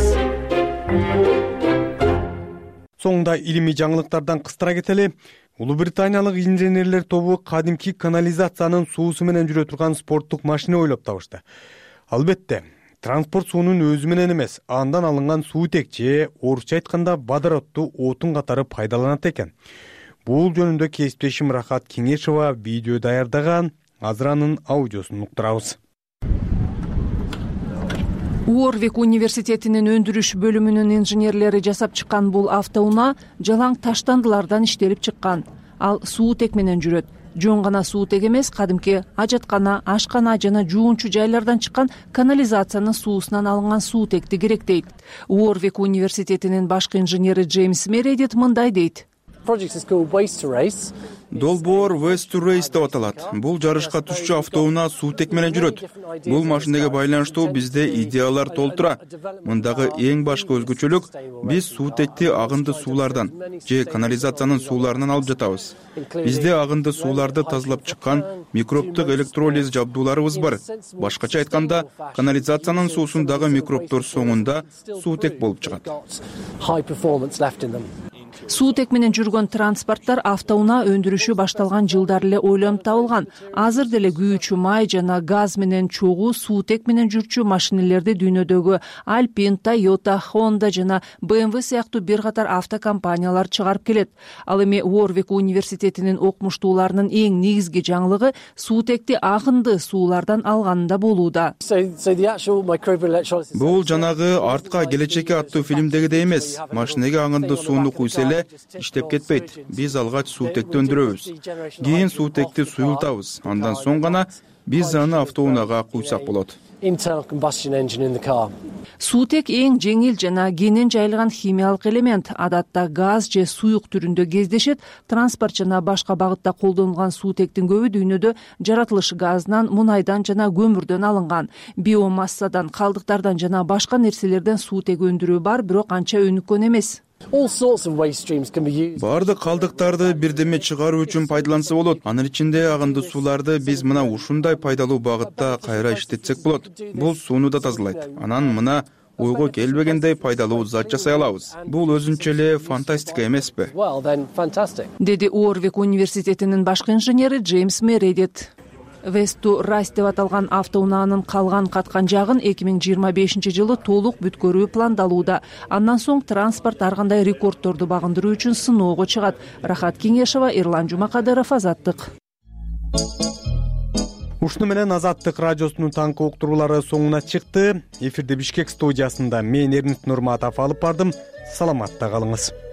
Соңунда илимий жаңылыктардан кыстыра кетели. Улуу Британиялык инженерлер тобу кадимки канализациянын суусу менен жүрө турган спорттук машина ойлоп табышты. Албетте, транспорт суунун өзү менен эмес, андан алынган суутек же орусча айтканда водородду отун катары пайдаланат экен. Бул жөнүндө кесиптешим Рахат Кеңешова видео даярдаган, азыр анын аудиосун уктурабыз. Уорвик университетинин өндүрүш бөлүмүнүн инженерлери жасап чыккан бул автоунаа жалаң таштандылардан иштелип чыккан. Ал суутек менен жүрөт. Жөн гана суутек эмес, кадимки ажаткана, ашкана жана жуунчу жайлардан чыккан канализациянын суусунан алынган суутекти керектейт. Уорвик университетинин башкы инженери Джеймс Мередит мындай дейт. Долбоор Waste to Race деп аталат. Бул жарышка түшчү автоунаа суутек менен жүрөт. Бул машинеге байланыштуу бизде идеялар толтура. Мындагы эң башкы өзгөчөлүк биз суутекти агынды суулардан же канализациянын сууларынан алып жатабыз. Бизде агынды сууларды тазалап чыккан микробтук электролиз жабдууларыбыз бар. Башкача айтканда, канализациянын суусундагы микробтор соңунда суутек болуп чыгат. Суутек менен жүргөн транспорттор автоунаа өндүрүшү башталган жылдар эле ойлонуп табылган. Азыр деле күйүүчү май жана газ менен чогуу суутек менен жүрчү машинелерди дүйнөдөгү Alpine, Toyota, Honda жана бэ эм вэ сыяктуу бир катар автокомпаниялар чыгарып келет. Ал эми Уорвик университетинин окумуштууларынын эң негизги жаңылыгы суутекти агынды суулардан алганында болууда. Бул жанагы Артка келечекке аттуу фильмдегидей эмес. Машинеге агынды сууну куйса эле иштеп кетпейт. Биз алгач суутекти өндүрөбүз. Кийин суутекти суюлтабыз. Андан соң гана биз аны автоунаага куйсак болот. Суутек эң жеңил жана кенен жайылган химиялык элемент. Адатта газ же суюк түрүндө кездешет. Транспорт жана башка багытта колдонулган суутектин көбү дүйнөдө жаратылыш газынан, мунайдан жана көмүрдөн алынган. Биомассадан, калдыктардан жана башка нерселерден суутек өндүрүү бар, бирок анча өнүккөн эмес. баардык калдыктарды бирдеме чыгаруу үчүн пайдаланса болот. Анын ичинде агынды сууларды биз мына ушундай пайдалуу багытта кайра иштетсек болот. Бул сууну да тазалайт. Анан мына ойго келбегендей пайдалуу зат жасай алабыз. Бул өзүнчө эле фантастика эмеспи? Деди Уорвик университетинин башкы инженери Джеймс Мередит. West to Rice деп аталган автоунаанын калган каткан жагын эки миң жыйырма бешинчи жылы толук бүткөрүү пландалууда. Андан соң транспорт ар кандай рекорддорду багындыруу үчүн сыноого чыгат. Рахат Кеңешова, Эрлан Жумакадыров, Азаттык. Ушуну менен Азаттык радиосунун таңкы уктуруулары соңуна чыкты. Эфирде Бишкек студиясында мен Эрнис Нурматов алып бардым. Саламатта калыңыз.